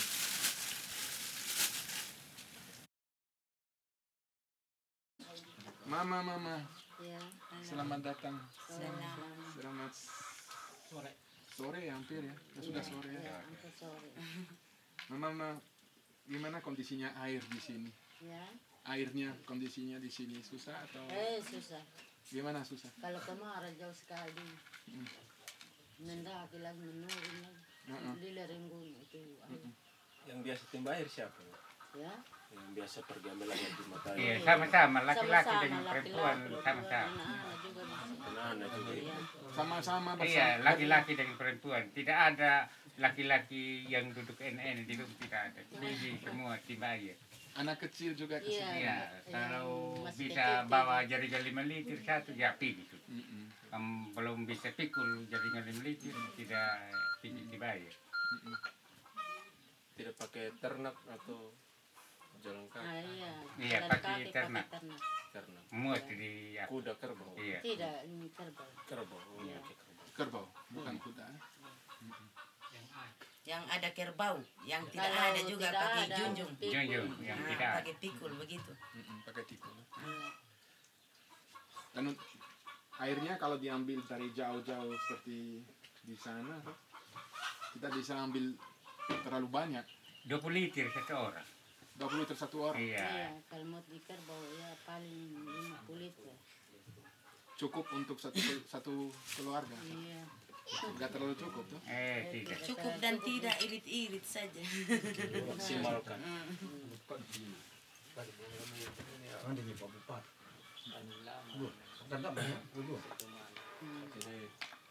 Speaker 1: Mama.
Speaker 8: Ya,
Speaker 1: Selamat datang.
Speaker 8: selamat
Speaker 1: Selamat sore ya, hampir ya. Sudah sore ya.
Speaker 8: untuk sore.
Speaker 1: Mama, gimana kondisinya air di sini?
Speaker 8: Ya,
Speaker 1: Airnya kondisinya di sini susah atau
Speaker 8: susah.
Speaker 1: gimana susah?
Speaker 8: Kalau kemarin jauh sekali. Mendaki lagi menurun lagi. Di lereng gunung itu.
Speaker 5: Yang biasa timba air siapa?
Speaker 8: Ya.
Speaker 5: Yang biasa pergi ambil air di mata air.
Speaker 3: Iya, sama-sama laki-laki
Speaker 8: Sama-sama,
Speaker 3: dengan perempuan sama-sama.
Speaker 8: anak-anak juga bisa.
Speaker 5: Anak juga.
Speaker 8: Ya.
Speaker 1: Sama-sama bersama.
Speaker 3: Iya, laki-laki dengan perempuan. Tidak ada laki-laki yang duduk NN di rumah, tidak ada. Bibi semua timba air.
Speaker 1: Anak kecil juga ke
Speaker 8: Iya.
Speaker 1: sini.
Speaker 3: Iya,
Speaker 8: yang
Speaker 3: kalau
Speaker 8: masih
Speaker 3: bisa
Speaker 8: kecil
Speaker 3: bawa jaringan 5 liter satu ya pergi gitu.
Speaker 1: Mm-mm.
Speaker 3: Belum bisa pikul jaringan 5 liter tidak dibayar.
Speaker 5: Tidak pakai ternak atau jalan kaki.
Speaker 8: Iya.
Speaker 3: Iya,
Speaker 8: Jalan
Speaker 3: pakai
Speaker 8: kaki,
Speaker 3: ternak.
Speaker 8: ternak.
Speaker 5: Ternak.
Speaker 3: Muat di
Speaker 5: Kuda kerbau.
Speaker 3: iya.
Speaker 8: Tidak, ini kerbau.
Speaker 5: Kerbau. Oh,
Speaker 8: Iya.
Speaker 5: pakai kerbau.
Speaker 1: Kerbau, bukan kuda.
Speaker 9: Yang ada kerbau, yang tidak
Speaker 8: Kalau
Speaker 9: ada juga
Speaker 8: tidak
Speaker 9: pakai
Speaker 8: ada,
Speaker 9: junjung.
Speaker 8: pikul.
Speaker 3: Junjung yang
Speaker 9: Nah,
Speaker 3: tidak.
Speaker 9: pakai pikul begitu.
Speaker 1: Pakai tikul.
Speaker 8: Iya.
Speaker 1: Dan airnya kalau diambil dari jauh-jauh seperti di sana, kita bisa ambil terlalu banyak.
Speaker 3: 20 liter satu orang.
Speaker 1: 20 liter satu orang.
Speaker 3: Iya.
Speaker 8: Iya, kalau mau di kerbau ya paling 50 liter.
Speaker 1: Cukup untuk satu keluarga.
Speaker 8: Iya.
Speaker 1: Enggak terlalu cukup tuh.
Speaker 3: Tidak.
Speaker 9: Cukup dan tidak irit-irit saja.
Speaker 5: Maksimalkan. Jadi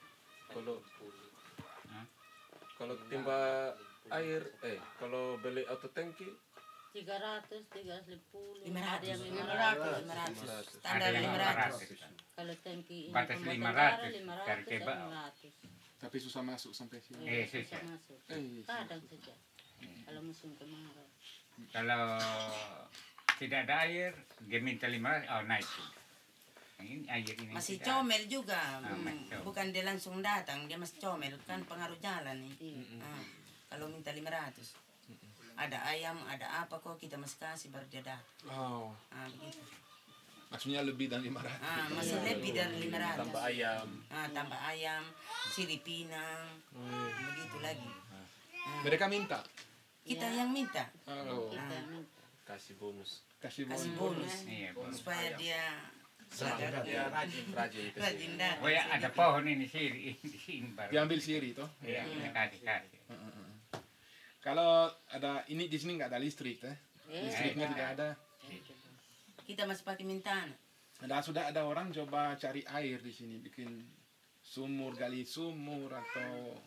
Speaker 5: kalau timba air, kalau beli auto tangki
Speaker 8: 300, 350,
Speaker 9: 500,
Speaker 8: ada yang
Speaker 9: 500. Standar
Speaker 3: Ada yang
Speaker 9: 500.
Speaker 8: Kalau tangki ini
Speaker 3: Batas
Speaker 8: pemotor
Speaker 3: 500,
Speaker 8: darah,
Speaker 3: dari
Speaker 8: 500
Speaker 3: kebak.
Speaker 8: dan 100.
Speaker 1: Tapi susah masuk sampai sini.
Speaker 3: Susah.
Speaker 8: Bisa masuk. Kadang saja. Kalau musim kemarau.
Speaker 3: Kalau tidak ada air, dia minta 500, naik. Ini air ini
Speaker 9: Masih
Speaker 3: tidak.
Speaker 9: comel juga.
Speaker 3: masih comel.
Speaker 9: Bukan dia langsung datang, dia masih comel. Kan pengaruh jalan nih.
Speaker 8: Iya.
Speaker 9: Kalau minta 500. Ada ayam, ada apa kok kita masih kasih baru dia datang.
Speaker 1: Oh,
Speaker 9: Begitu.
Speaker 1: maksudnya lebih dari 500.
Speaker 9: Masih lebih dari 500.
Speaker 5: tambah ayam.
Speaker 9: Tambah ayam, sirih pinang, begitu lagi.
Speaker 1: Mereka minta.
Speaker 9: Kita yang minta
Speaker 1: Oh,
Speaker 8: Kita minta.
Speaker 5: Kasih bonus.
Speaker 1: kasih
Speaker 9: kasih
Speaker 1: bonus.
Speaker 9: bonus
Speaker 3: Iya, bonus.
Speaker 9: supaya dia
Speaker 5: Ya, rajin ke
Speaker 9: rajin
Speaker 5: sini.
Speaker 9: datang.
Speaker 3: Oh ya, ada pohon ini sih di sini baru.
Speaker 1: Diambil siri toh.
Speaker 3: Iya, kita kasih.
Speaker 1: Kalau ada ini di sini nggak ada listrik teh. Listriknya
Speaker 3: Iya.
Speaker 1: tidak ada.
Speaker 9: Kita masih pakai mintaan.
Speaker 1: Sudah ada orang coba cari air di sini, bikin sumur, gali sumur atau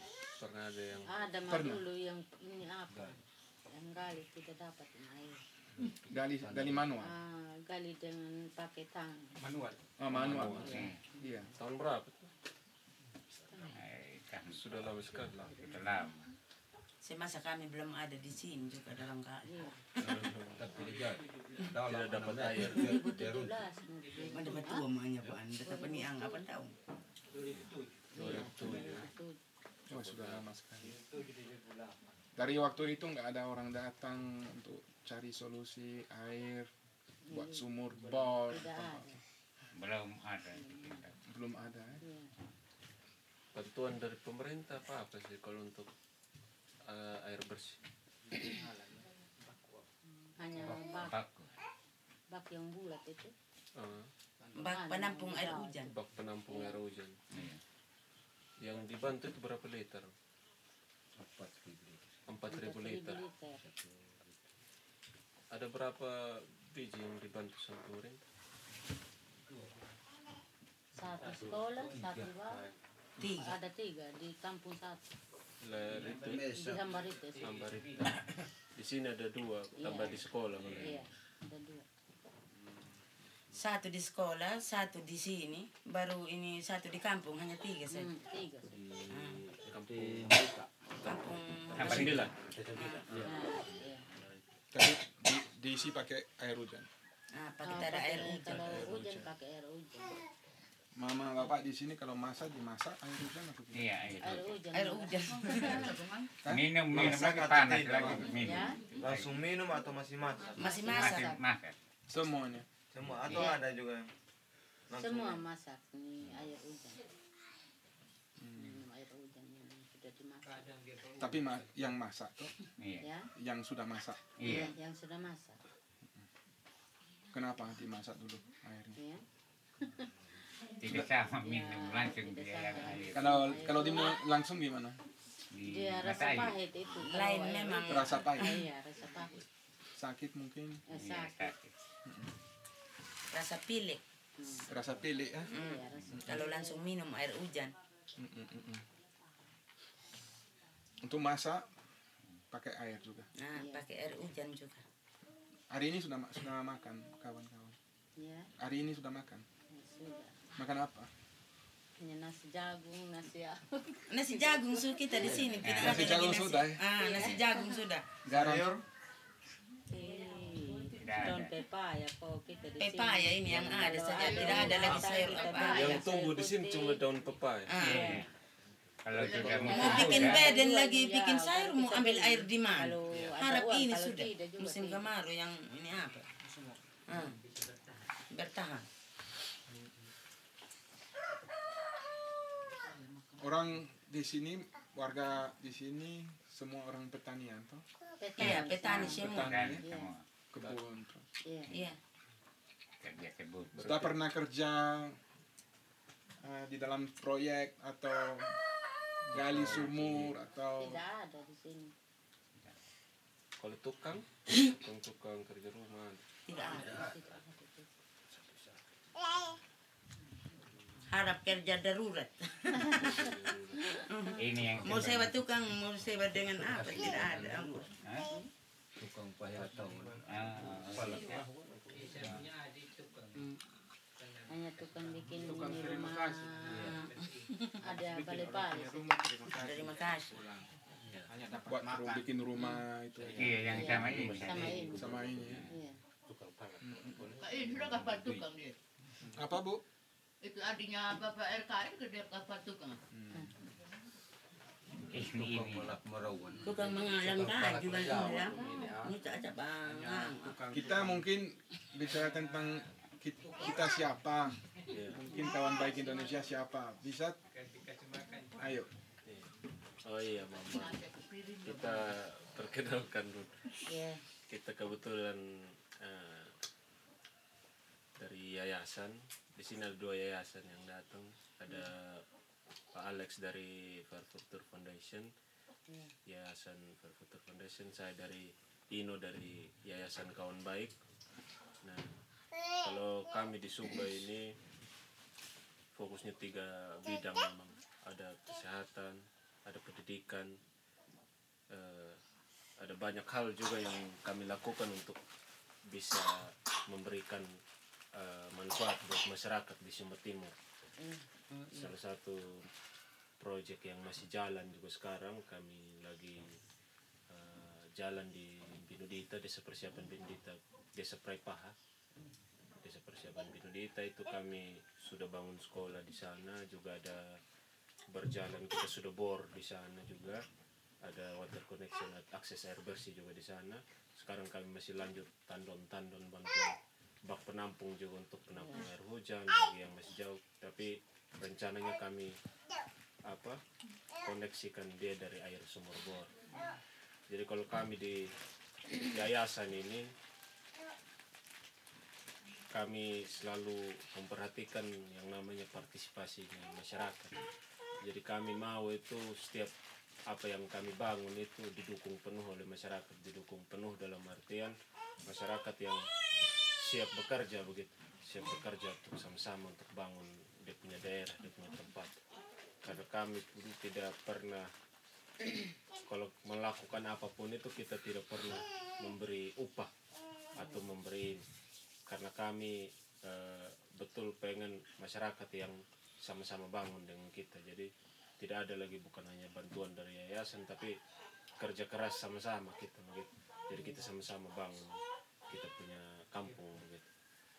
Speaker 5: Pernah ada yang
Speaker 8: Ada mah
Speaker 1: Pernah.
Speaker 8: dulu yang ini apa? Yang kali kita dapat air.
Speaker 1: Gali manual.
Speaker 8: Gali dengan pakai tangan.
Speaker 2: Manual.
Speaker 1: Oh, manual. Iya.
Speaker 5: Tahun berapa?
Speaker 2: Kan
Speaker 5: Sudah lama sekali lah.
Speaker 2: sudah lama.
Speaker 9: Semasa kami belum ada di sini juga dalam kali.
Speaker 5: Tidak dapat air.
Speaker 8: 2017.
Speaker 9: Ada batu omanya Pak Anda, tapi ini ang apa tahu?
Speaker 1: Oh, sudah lama sekali. Dari waktu itu nggak ada orang datang untuk cari solusi air, buat sumur bor.
Speaker 8: Tidak ada.
Speaker 2: Belum ada.
Speaker 1: Belum ada.
Speaker 8: Iya.
Speaker 5: Bantuan dari pemerintah apa sih kalau untuk air bersih?
Speaker 8: Hanya bak,
Speaker 2: Baku.
Speaker 8: bak yang bulat itu.
Speaker 9: Bak penampung air hujan.
Speaker 5: Bak penampung air hujan.
Speaker 2: Iya.
Speaker 5: Yang dibantu itu berapa liter? 4.000 liter. Ada berapa biji yang dibantu sama pemerintah?
Speaker 8: Satu sekolah, satu bak.
Speaker 9: Tiga.
Speaker 8: Ada 3 di kampung 1.
Speaker 5: Itu
Speaker 8: Di Hambarites.
Speaker 5: Sambarit. Di sini ada 2, tambah di sekolah.
Speaker 8: Iya, ada 2.
Speaker 9: Satu di sekolah, satu di sini, baru ini satu di kampung hanya 3 saja.
Speaker 8: 3.
Speaker 5: Di kampung
Speaker 9: Kampung
Speaker 5: Sembilan.
Speaker 8: Iya.
Speaker 1: Tapi diisi pakai air hujan.
Speaker 9: pakai ada air hujan.
Speaker 8: Kalau hujan pakai air hujan.
Speaker 1: Mama bapak di sini kalau masak dimasak air hujan atau gimana?
Speaker 2: Iya,
Speaker 8: Air hujan.
Speaker 9: Air hujan.
Speaker 2: minum
Speaker 6: Masak
Speaker 2: lagi
Speaker 6: atau
Speaker 2: panas
Speaker 6: tidak?
Speaker 2: lagi minum.
Speaker 8: Ya.
Speaker 6: Langsung minum atau masih masak?
Speaker 9: Masih
Speaker 2: Masih
Speaker 9: masak.
Speaker 2: masak.
Speaker 1: Semuanya.
Speaker 6: Semua atau ada juga yang langsung
Speaker 8: Semua masak nih air hujan. Minum air hujan yang sudah dimasak.
Speaker 1: Tapi yang masak tuh,
Speaker 2: Iya.
Speaker 8: Ya.
Speaker 1: yang sudah masak.
Speaker 2: Iya.
Speaker 8: Yang sudah masak.
Speaker 1: Kenapa dimasak dulu airnya?
Speaker 8: Ya.
Speaker 2: Tidak sama minum langsung di air.
Speaker 1: Kalau langsung gimana?
Speaker 8: Dia rasa
Speaker 2: Masak.
Speaker 8: pahit itu. Kalau
Speaker 9: Lain
Speaker 8: air
Speaker 9: memang.
Speaker 8: hujan.
Speaker 1: Rasa pahit.
Speaker 8: Iya, rasa pahit.
Speaker 1: Sakit mungkin.
Speaker 2: Iya,
Speaker 8: Sakit.
Speaker 2: sakit.
Speaker 9: Rasa pilek.
Speaker 1: Rasa pilih ya.
Speaker 8: Iya, rasa.
Speaker 9: Kalau langsung minum air hujan.
Speaker 1: Untuk masak pakai air juga.
Speaker 9: Nah, pakai air hujan juga.
Speaker 1: Hari ini sudah makan kawan-kawan.
Speaker 8: Ya,
Speaker 1: Hari ini sudah makan.
Speaker 8: sudah.
Speaker 1: Makan apa?
Speaker 8: Hanya nasi jagung, nasi apa.
Speaker 9: Nasi jagung kita di sini. Tidak
Speaker 1: Nasi
Speaker 9: ada
Speaker 1: jagung
Speaker 9: lagi
Speaker 1: sudah, ya?
Speaker 9: nasi jagung sudah.
Speaker 1: Garam.
Speaker 8: Daun pepaya kok kita di sini.
Speaker 9: Pepaya ini yang ada saja, tidak ada lagi sayur apa.
Speaker 5: Yang tumbuh di sini cuma daun pepaya.
Speaker 2: Iya. Kalau sudah
Speaker 9: Mau bikin beden lagi, bikin sayur, mau ambil air di mana?
Speaker 8: Kalau ada
Speaker 9: Harap
Speaker 8: uang,
Speaker 9: ini
Speaker 8: kalau
Speaker 9: sudah.
Speaker 8: tidak juga
Speaker 9: Musim
Speaker 8: tidak.
Speaker 9: kemarau yang ini apa? Bertahan.
Speaker 1: Orang di sini, warga di sini semua orang petanian toh?
Speaker 9: Iya, petani semua.
Speaker 1: Petani,
Speaker 8: Iya.
Speaker 2: Semua
Speaker 1: kebun. Terus.
Speaker 8: Iya.
Speaker 9: Iya.
Speaker 2: kerja kebun.
Speaker 1: Sudah pernah kerja di dalam proyek atau gali sumur atau
Speaker 8: Tidak ada di sini.
Speaker 5: Kalau tukang kerja rumah.
Speaker 9: Tidak ada.
Speaker 8: Tidak ada.
Speaker 9: Harap kerja darurat.
Speaker 2: Ini yang
Speaker 9: Mau sewa tukang, mau sewa dengan apa? Tidak ada.
Speaker 4: Tukang payah tahu.
Speaker 8: Hanya tukang bikin
Speaker 1: Tukang
Speaker 8: ini
Speaker 1: terima
Speaker 8: rumah.
Speaker 1: kasih.
Speaker 8: Ada bale-bale.
Speaker 9: Terima kasih.
Speaker 1: buat bikin rumah itu
Speaker 2: Iya, yang sama ini.
Speaker 8: Sama ini.
Speaker 1: sama ini ya.
Speaker 8: Iya.
Speaker 10: Ini sudah kapal tukang dia.
Speaker 1: Apa Bu?
Speaker 10: Itu adiknya Bapak RKI kerja kapal tukang.
Speaker 2: Ini.
Speaker 9: Tukang mengalang kayu juga. Ini tak ada bang.
Speaker 1: Kita mungkin bicara tentang kita siapa, mungkin kawan baik Indonesia siapa, bisa? Ayo.
Speaker 5: Oh iya Mama, kita perkenalkan dulu.
Speaker 8: Iya.
Speaker 5: Kita kebetulan dari yayasan. Di sini ada 2 yayasan yang datang. Ada Pak Alex dari Fair Future Foundation, Yayasan Fair Future Foundation. Saya dari Ino dari Yayasan Kawan Baik. Nah, kalau kami di Sumba ini fokusnya 3 bidang memang. Ada kesehatan, ada pendidikan, ada banyak hal juga yang kami lakukan untuk bisa memberikan manfaat buat masyarakat di Sumba Timur. Salah satu proyek yang masih jalan juga sekarang, kami lagi jalan di Binudita, Desa Persiapan Binudita, Desa Praipaha. Desa Persiapan Binudita itu kami sudah bangun sekolah di sana, juga ada berjalan, kita sudah bor di sana juga, ada water connection, akses air bersih juga di sana. Sekarang kami masih lanjut tandon bantuan bak penampung juga untuk penampung air hujan bagi yang masih jauh, tapi rencananya kami koneksikan dia dari air sumur bor. Jadi kalau kami di yayasan ini, kami selalu memperhatikan yang namanya partisipasi masyarakat. Jadi kami mau itu setiap apa yang kami bangun itu didukung penuh oleh masyarakat, didukung penuh dalam artian masyarakat yang siap bekerja begitu, siap bekerja untuk sama-sama untuk bangun dia punya daerah, dia punya tempat. Karena kami pun tidak pernah, kalau melakukan apapun itu kita tidak pernah memberi upah atau memberi, karena kami betul pengen masyarakat yang sama-sama bangun dengan kita. Jadi tidak ada lagi bukan hanya bantuan dari yayasan, tapi kerja keras sama-sama kita begitu. Jadi kita sama-sama bangun kita punya kampung begitu.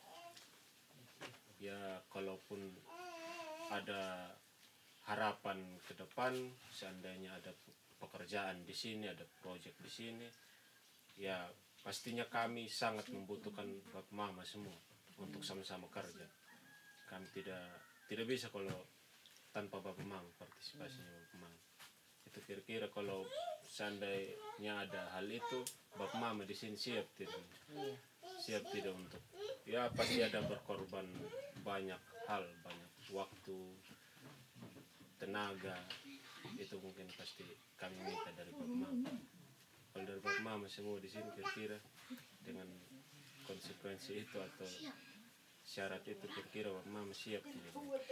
Speaker 5: Ya kalaupun ada harapan ke depan, seandainya ada pekerjaan di sini, ada proyek di sini, ya pastinya kami sangat membutuhkan Bapak Mama semua untuk sama-sama kerja. Kami tidak bisa kalau tanpa Bapak Mama, partisipasinya Bapak Mama. Itu kira-kira kalau seandainya ada hal itu, Bapak Mama di sini siap tidak untuk, ya pasti ada berkorban banyak hal, banyak waktu, tenaga, itu mungkin pasti kami minta dari Bapak Mama. Kalau dari Bapak Mama semua di sini kira-kira dengan konsekuensi itu atau syarat itu, kira-kira Bapak Mama siap tidak?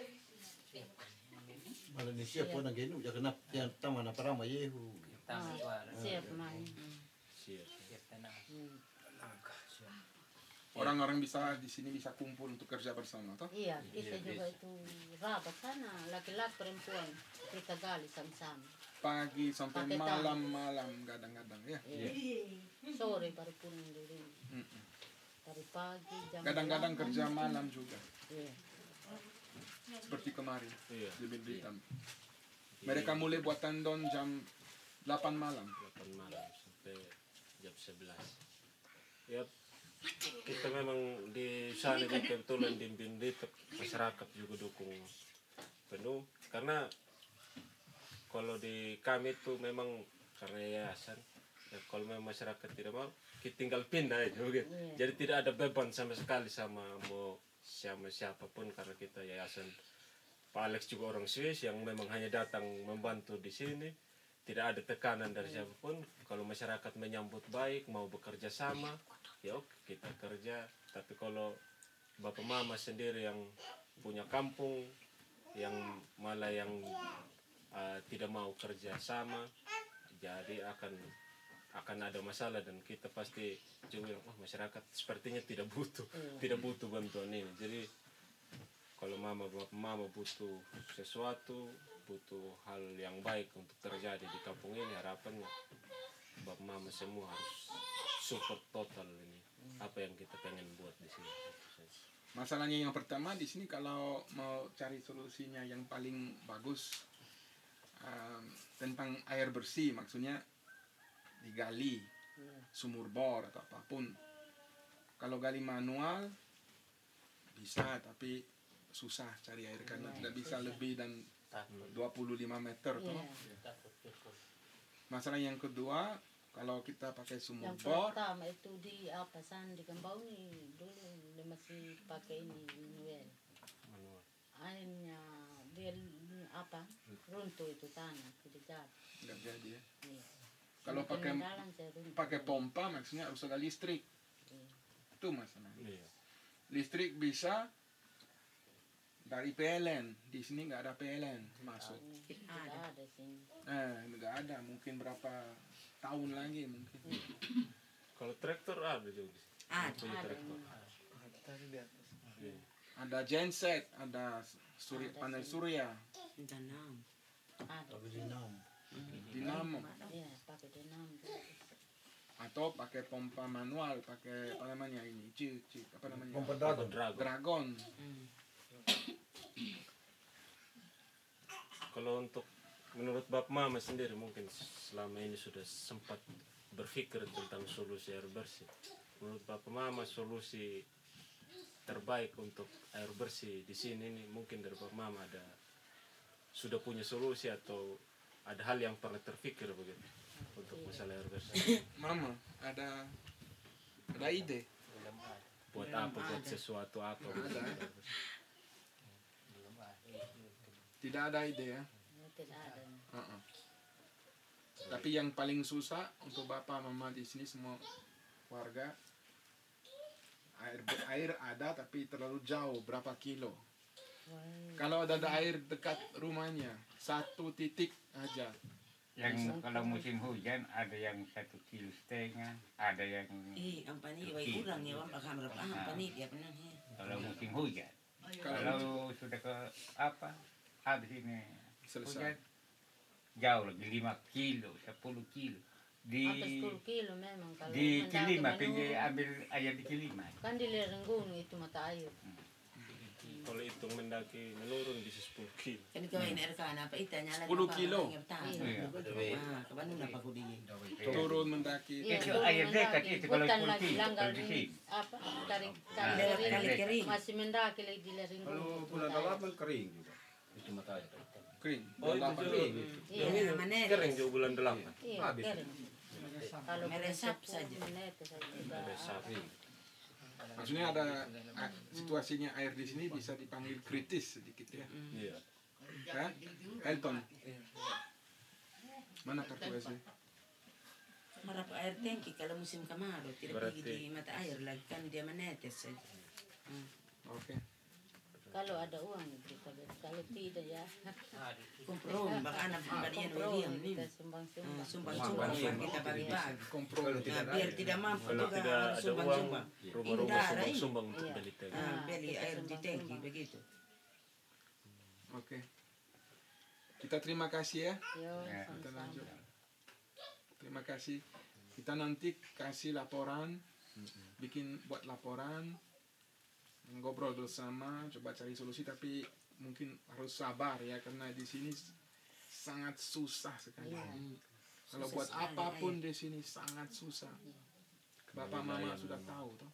Speaker 4: Malaysia pun nak genu, jangan nak yang taman apa ramai yehu.
Speaker 8: Siap main.
Speaker 5: Siap.
Speaker 1: Orang-orang bisa di sini bisa kumpul untuk kerja bersama, toh?
Speaker 8: Iya, kita juga itu rapat sana, laki-laki perempuan kita gali sama-sama.
Speaker 1: Pagi sampai
Speaker 8: Pakai
Speaker 1: malam kadang-kadang ya.
Speaker 8: Sore baru pulang dari dari pagi jam.
Speaker 1: Kadang-kadang kerja malam juga.
Speaker 8: Iya.
Speaker 1: Seperti kemarin
Speaker 5: Iya.
Speaker 1: di Binritam. Mereka mulai buat tandon jam 8 malam.
Speaker 5: 8 malam sampai jam 11. Ya, kita memang di sana di kebetulan di Binritam masyarakat juga dukung penuh, karena kalau di kami itu memang karena yayasan, ya kalau memang masyarakat tidak mau, kita tinggal pindah aja gitu. Jadi tidak ada beban sama sekali sama mau siapapun, karena kita yayasan. Pak Alex juga orang Swiss yang memang hanya datang membantu di sini, tidak ada tekanan dari siapapun. Kalau masyarakat menyambut baik, mau bekerja sama, ya oke, kita kerja. Tapi kalau Bapak Mama sendiri yang punya kampung, yang malah yang tidak mau kerja sama, jadi akan ada masalah, dan kita pasti juga bilang, masyarakat sepertinya tidak butuh bantuan ini. Jadi kalau Bapak Mama butuh sesuatu, butuh hal yang baik untuk terjadi di kampung ini, harapannya Bapak Mama semua harus support total ini apa yang kita pengen buat di sini.
Speaker 1: Masalahnya yang pertama di sini, kalau mau cari solusinya yang paling bagus tentang air bersih, maksudnya digali sumur bor atau apapun. Kalau gali manual bisa, tapi susah cari air karena tidak bisa lebih dan 25 meter toh. Masalah yang kedua, kalau kita pakai sumur
Speaker 8: Yang
Speaker 1: bor,
Speaker 8: pertama itu di apa di Kembau nih dulu dia masih pakai ini manual. Akhirnya dia runtuh itu tanah, tidak jadi.
Speaker 1: nggak jadi ya.
Speaker 8: Iya.
Speaker 1: Kalau
Speaker 8: Semakin mendalam, saya runtuh.
Speaker 1: pakai pompa maksudnya harus ada listrik. Itu masalahnya.
Speaker 5: Iya.
Speaker 1: Listrik bisa dari PLN. Di sini nggak ada PLN masuk.
Speaker 8: Tidak ada sini.
Speaker 1: Nggak ada. Mungkin berapa tahun lagi mungkin.
Speaker 5: Kalau traktor ada juga.
Speaker 9: Ada.
Speaker 1: Ada genset, ada panel surya,
Speaker 9: Tanam.
Speaker 8: Ada.
Speaker 1: dinamo,
Speaker 8: Iya, pakai dinamo.
Speaker 1: atau pakai pompa manual, pakai apa namanya ini, apa namanya?
Speaker 4: Pompa dragon.
Speaker 1: Dragon.
Speaker 5: Kalau untuk menurut Bapak Mama sendiri mungkin selama ini sudah sempat berpikir tentang solusi air bersih. Menurut Bapak Mama solusi terbaik untuk air bersih di sini ini mungkin dari Bapak Mama sudah punya solusi atau ada hal yang pernah terpikir begitu untuk masalah air bersih.
Speaker 1: Mama, ada ide.
Speaker 5: Buat apa? Buat sesuatu apa? Gitu.
Speaker 1: Tidak ada ide ya.
Speaker 8: Tidak ada.
Speaker 1: Tapi yang paling susah untuk bapak mama di sini semua warga, air ada tapi terlalu jauh, berapa kilo. Kalau ada air dekat rumahnya 1 titik aja.
Speaker 2: Yang kalau musim hujan ada yang 1,5 kilo, ada yang
Speaker 9: Ampani, wai kurang ya, Pak Kamera, ampani dia benar ya.
Speaker 2: kalau musim hujan. Kalau sudah ke habis ini
Speaker 1: Selesai.
Speaker 2: hujan jauh lagi 5 kilo, 10 kilo.
Speaker 8: Sampai 10 kilo memang kalau
Speaker 2: Di
Speaker 8: mendaki
Speaker 2: Kilima,
Speaker 8: menurun,
Speaker 2: pergi ambil air di Kilima.
Speaker 8: kan di lereng gunung itu mata air.
Speaker 5: Kalau hitung mendaki menurun bisa 10 kilo.
Speaker 9: Kan kau ini RK apa itanya lagi
Speaker 1: 10 kilo.
Speaker 8: Iya.
Speaker 9: Kapan nak aku di
Speaker 1: Turun mendaki.
Speaker 8: Iya,
Speaker 2: Itu
Speaker 8: turun
Speaker 2: air dekat
Speaker 8: mendaki.
Speaker 2: itu kalau
Speaker 8: Bukan
Speaker 2: 10
Speaker 8: lagi
Speaker 2: kilo,
Speaker 8: langgar
Speaker 2: kalau di sini.
Speaker 8: apa kali
Speaker 9: Kali kering.
Speaker 8: masih mendaki lagi di lereng gunung.
Speaker 4: Kalau bulan 8 kering juga. Itu mata air.
Speaker 1: Kering.
Speaker 5: Oh itu
Speaker 1: Delapan.
Speaker 5: juga.
Speaker 8: Iya.
Speaker 5: Yang ini kering juga bulan 8.
Speaker 8: Iya, kering. Kalau
Speaker 9: Meresap
Speaker 8: bulan
Speaker 9: saja.
Speaker 8: 10 meter saja sudah.
Speaker 5: Meresap.
Speaker 1: Maksudnya ada situasinya air di sini bisa dipanggil kritis sedikit ya.
Speaker 5: Iya.
Speaker 1: Hah? Elton. Mana kartu SD?
Speaker 9: Harap air tangki kalau musim kemarau tidak pergi di mata air lagi kan dia menetes saja.
Speaker 1: Oke.
Speaker 8: Kalau ada uang kita kalau tidak ya.
Speaker 9: Komprom, bak anak pemberian William nih.
Speaker 8: Kita sumbang-sumbang.
Speaker 9: Sumbang-sumbang kita bagi-bagi.
Speaker 1: Komprom.
Speaker 9: Nah, biar tidak mampu
Speaker 5: Kalau
Speaker 9: juga
Speaker 5: tidak
Speaker 9: harus
Speaker 5: ada uang,
Speaker 9: sumbang-sumbang.
Speaker 5: rumah-rumah
Speaker 9: Indah, Rai.
Speaker 5: sumbang-sumbang untuk
Speaker 8: Iya.
Speaker 5: beli teh.
Speaker 9: Beli
Speaker 8: kita
Speaker 9: air di tangki
Speaker 8: sumbang-sumbang.
Speaker 9: begitu.
Speaker 1: Oke. Kita terima kasih ya.
Speaker 8: Yo,
Speaker 1: Kita
Speaker 8: sama-sama.
Speaker 1: lanjut. Terima kasih. Kita nanti kasih laporan, buat laporan, ngobrol bersama, coba cari solusi. Tapi mungkin harus sabar ya, karena di sini sangat susah sekali. Kalau
Speaker 9: Susah
Speaker 1: buat
Speaker 9: sekali,
Speaker 1: apapun di sini sangat susah. Bapak mama sudah tahu toh.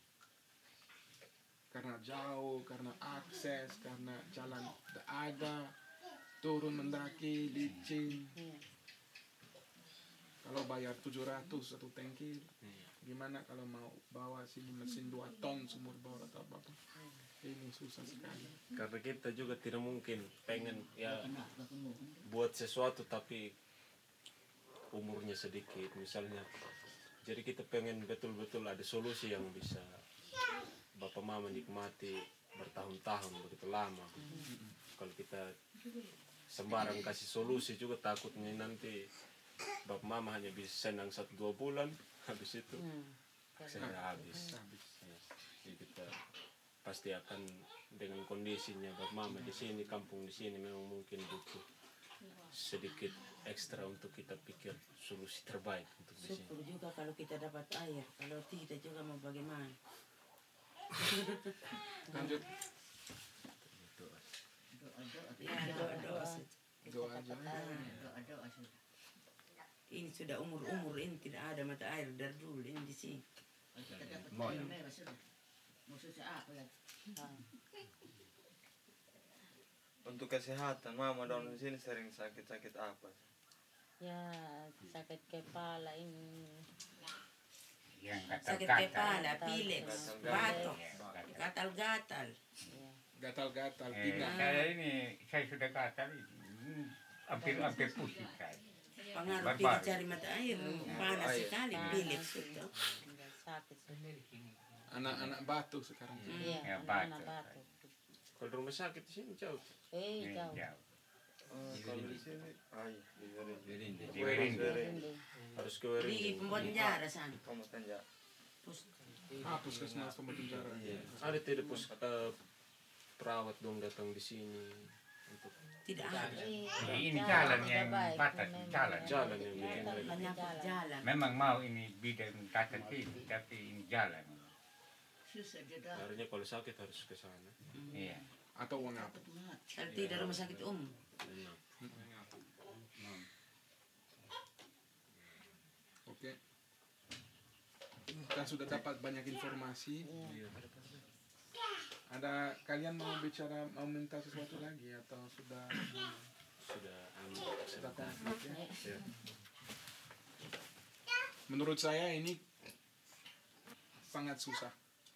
Speaker 1: Karena jauh, karena akses, karena jalan tidak ada, turun mendaki, licin.
Speaker 8: Iya.
Speaker 1: Kalau bayar 700 satu tangki, gimana kalau mau bawa sini mesin 2 ton sumur bor atau apa? Ini susah sekali.
Speaker 5: Karena kita juga tidak mungkin pengen ya buat sesuatu tapi umurnya sedikit misalnya. Jadi kita pengen betul-betul ada solusi yang bisa Bapak Mama nikmati bertahun-tahun begitu lama. Kalau kita sembarang kasih solusi juga takutnya nanti Bapak Mama hanya bisa senang 1-2 bulan, habis itu saya habis. Ya. Jadi kita pasti akan dengan kondisinya Bapak Mama di sini, kampung di sini memang mungkin butuh sedikit ekstra untuk kita pikir solusi terbaik untuk di sini.
Speaker 9: Syukur juga kalau kita dapat air, kalau tidak juga mau bagaimana.
Speaker 1: Lanjut.
Speaker 9: Ya, doa-doa saja.
Speaker 1: Doa aja.
Speaker 9: Ini sudah umur-umur ini tidak ada mata air dari dulu ini di sini.
Speaker 7: Untuk kesehatan, mama down di sini sering sakit-sakit apa?
Speaker 8: Ya, sakit kepala ini.
Speaker 2: Yang
Speaker 9: Sakit
Speaker 2: gatal-gatal.
Speaker 9: kepala, pilek, batuk, gatal-gatal.
Speaker 8: Ya.
Speaker 1: Gatal-gatal, pinggang.
Speaker 2: Saya ini, saya sudah gatal ini. Hampir pusing saya.
Speaker 9: Pengaruh
Speaker 2: Barbar.
Speaker 9: pilek cari mata air, panas sekali, pilek sudah.
Speaker 8: Sakit sudah.
Speaker 1: Anak-anak batu sekarang.
Speaker 8: Iya,
Speaker 2: Ya,
Speaker 8: anak-anak
Speaker 2: batuk.
Speaker 8: batuk.
Speaker 5: Kalau rumah sakit di sini jauh.
Speaker 8: Jauh.
Speaker 2: Jauh.
Speaker 7: Kalau di sini,
Speaker 2: Di Werinde.
Speaker 8: Ini.
Speaker 5: Harus ke
Speaker 9: Di
Speaker 5: Waringin.
Speaker 9: pembuat penjara sana.
Speaker 7: kamu tanya.
Speaker 1: puskesmas pembencara.
Speaker 5: Ada tidak perawat dong datang di sini untuk
Speaker 9: Tidak ada.
Speaker 11: Ini jalan yang batas,
Speaker 5: jalan yang bikin lagi.
Speaker 9: Menyangkut jalan.
Speaker 11: Memang mau ini bidang kata ini, tapi ini jalan.
Speaker 10: Susah juga.
Speaker 5: Harusnya kalau sakit harus ke sana.
Speaker 11: Iya.
Speaker 1: Atau uang apa?
Speaker 9: Kalau tidak rumah sakit umum.
Speaker 1: Oke. Kita sudah dapat banyak informasi. Ada kalian mau bicara, mau minta sesuatu lagi atau sudah komplit ya? Menurut saya ini sangat susah.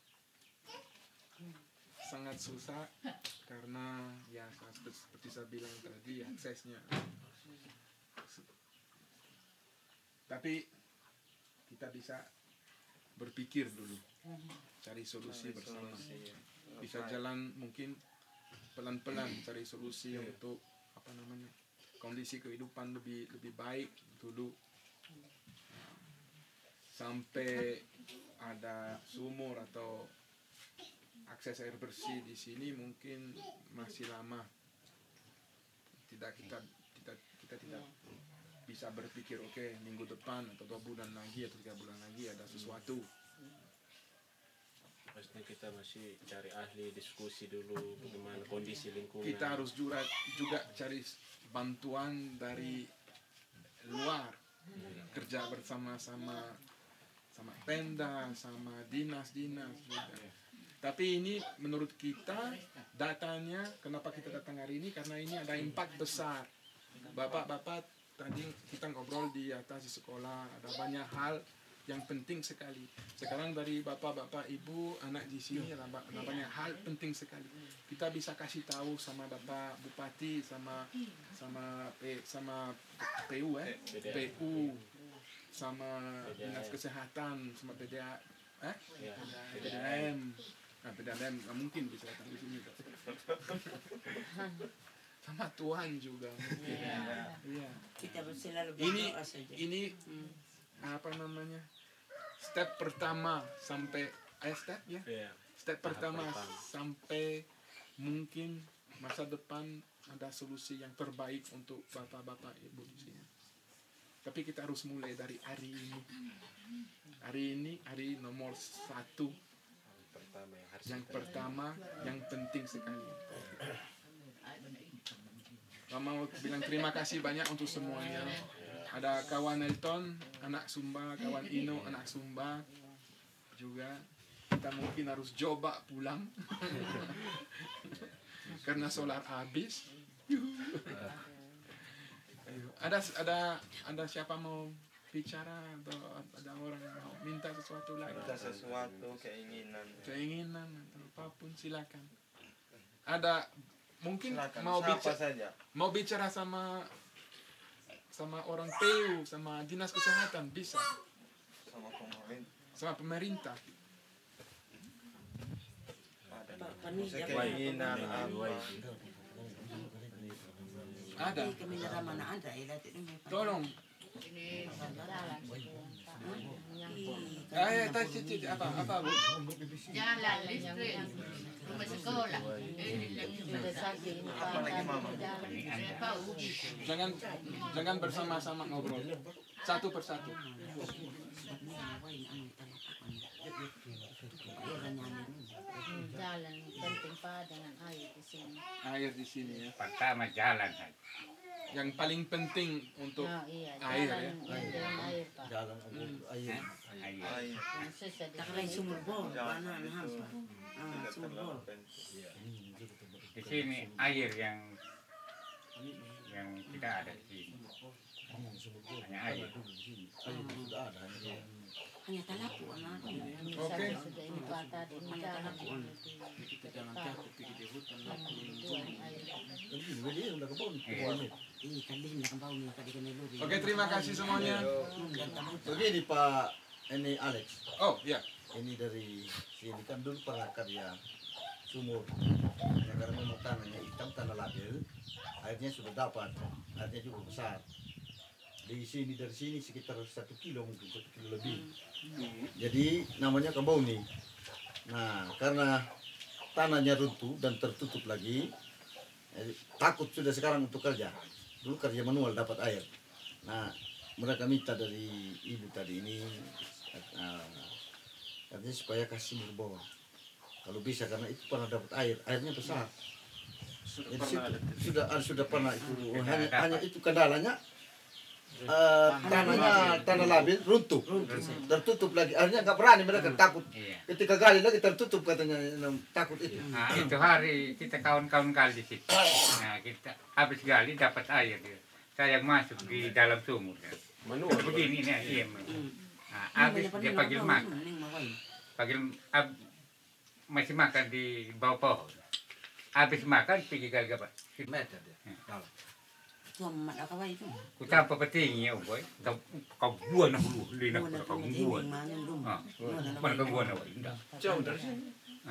Speaker 1: Sangat susah karena ya seperti saya bilang tadi aksesnya. Tapi kita bisa berpikir dulu, cari solusi bersama. Bisa jalan mungkin pelan-pelan cari solusi untuk kondisi kehidupan lebih baik dulu sampai ada sumur atau akses air bersih di sini mungkin masih lama. Kita tidak bisa berpikir oke, minggu depan atau 2 bulan lagi atau 3 bulan lagi ada sesuatu.
Speaker 5: Pastinya kita masih cari ahli, diskusi dulu bagaimana kondisi lingkungan.
Speaker 1: Kita harus juga cari bantuan dari luar, kerja bersama-sama sama Pemda, sama dinas-dinas juga. Tapi ini menurut kita datanya, kenapa kita datang hari ini, karena ini ada impact besar. Bapak-bapak tadi kita ngobrol di atas di sekolah, ada banyak hal yang penting sekali. Sekarang dari bapak-bapak, ibu, anak di sini ada banyak hal penting sekali. Kita bisa kasih tahu sama bapak bupati, sama PU, sama dinas kesehatan, sama PDAM. Nah, PDAM nggak mungkin bisa datang di sini. Sama Tuhan juga. Iya.
Speaker 9: Kita selalu berdoa saja.
Speaker 1: Ini apa namanya? Step pertama sampai step pertama sampai mungkin masa depan ada solusi yang terbaik untuk bapak-bapak ibu di sini. Tapi kita harus mulai dari hari ini. Hari ini hari nomor 1. Yang pertama, yang penting sekali. Mau bilang terima kasih banyak untuk semuanya. Ada kawan Elton, anak Sumba, kawan Ino, anak Sumba juga. Kita mungkin harus coba pulang karena solar habis. Ada siapa mau bicara atau ada orang mau minta sesuatu lagi?
Speaker 7: Minta sesuatu, keinginan
Speaker 1: atau apapun silakan. Ada mungkin
Speaker 7: silakan,
Speaker 1: mau bicara sama orang PU, sama dinas kesehatan bisa. Sama pemerintah.
Speaker 7: Keinginan
Speaker 1: ada. Tolong. Apa Bu?
Speaker 10: Jalan, listrik, rumah sekolah.
Speaker 1: Jangan bersama-sama ngobrol. Satu persatu.
Speaker 8: Jalan penting Pak dengan air di sini.
Speaker 1: Air di sini ya.
Speaker 11: Pertama jalan.
Speaker 1: Yang paling penting untuk air ya.
Speaker 8: Air Pak.
Speaker 4: Jalan air.
Speaker 9: Tak sumur bor, mana hampa. Sumur bor.
Speaker 11: Di sini air yang tidak ada di sini. Hanya air.
Speaker 9: Hanya talapu anak.
Speaker 1: Oke.
Speaker 3: Kita jangan takut pergi di hutan
Speaker 1: Oke, terima kasih semuanya.
Speaker 4: Begini Pak, ini Alex.
Speaker 1: Oh ya.
Speaker 4: Ini dari sini kan dulu pernah karya sumur. Karena memang tanahnya hitam, tanah labil, airnya sudah dapat, airnya juga besar. Di sini dari sini sekitar 1 kilo mungkin 1 kilo lebih. Jadi namanya Kabauni. Nah, karena tanahnya runtuh dan tertutup lagi, takut sudah sekarang untuk kerja. Dulu kerja manual dapat air. Nah, mereka minta dari ibu tadi ini katanya supaya kasih bawah. Kalau bisa karena itu pernah dapat airnya besar. Jadi sudah pernah itu hanya itu kendalanya. Tanah labil runtuh, tertutup lagi. Akhirnya nggak berani mereka takut. Ketika gali lagi tertutup katanya takut itu.
Speaker 11: Nah, itu hari kita kawan-kawan gali di situ. Nah, kita habis gali dapat air. Saya masuk di dalam sumur.
Speaker 5: Manual.
Speaker 11: Begini nih, iya. Nah, habis dia panggil makan. Masih makan di bawah pohon. Habis makan pergi gali apa?
Speaker 4: Meter dia. Dalam.
Speaker 9: Tuan mak apa itu?
Speaker 11: Ku tampa peting ya, boy. Kau buat nak dulu, lina kau buat. Mana kau buat nak?
Speaker 5: Jauh dari sini.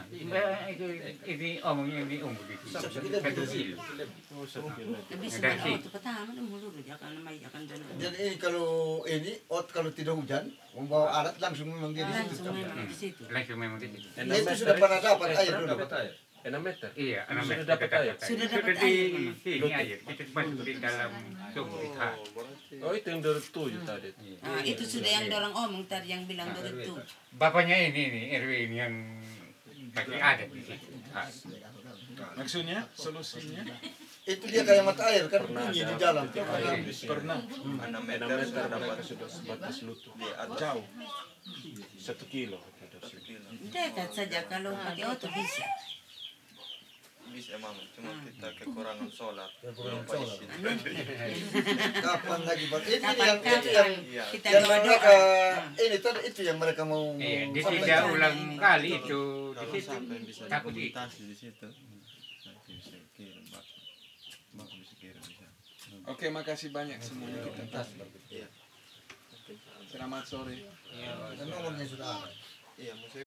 Speaker 11: Ini omongnya ini umur di sini. 1 kilo.
Speaker 9: Tapi sekarang waktu pertama dia mulur dia akan mai akan jalan.
Speaker 4: Jadi ini kalau tidak hujan, membawa alat langsung memang dia di situ.
Speaker 11: Langsung memang di situ.
Speaker 4: Itu sudah pernah dapat air dulu.
Speaker 5: 6 meter.
Speaker 11: Iya, 6 meter.
Speaker 5: Sudah dapat air.
Speaker 9: Sudah dapat
Speaker 11: di
Speaker 9: air.
Speaker 11: sini air. Kita masuk di dalam sumur.
Speaker 5: Oh, itu yang dari 7 tadi.
Speaker 9: Ah, itu sudah yang dorong omong tadi yang bilang itu.
Speaker 11: Bapaknya ini RW ini yang bagi ada di situ.
Speaker 1: Maksudnya solusinya
Speaker 4: Itu dia kayak mata air kan bunyi di jalan.
Speaker 1: pernah
Speaker 5: 6 meter dapat sudah sebatas lutut.
Speaker 1: jauh.
Speaker 5: 1 kilo.
Speaker 9: Dekat saja kalau pakai auto bisa.
Speaker 7: Bisa mama, cuma kita kekurangan solar.
Speaker 4: Kekurangan solar. Kapan lagi Bang? Ini
Speaker 9: Kapan
Speaker 7: Iya.
Speaker 9: kita
Speaker 4: yang
Speaker 9: doa
Speaker 4: mereka ini tadi itu yang mereka mau.
Speaker 11: Iya, di tidak ulang kali itu di
Speaker 7: Kalau
Speaker 11: situ.
Speaker 7: sampai bisa
Speaker 11: Takut itu.
Speaker 7: dikomunikasi di situ, nanti bisa kirim bapak bisa kirim bisa.
Speaker 1: Oke, makasih banyak semuanya kita.
Speaker 7: Iya.
Speaker 1: Selamat sore.
Speaker 4: Dan nomornya sudah ada.
Speaker 7: Iya, maksudnya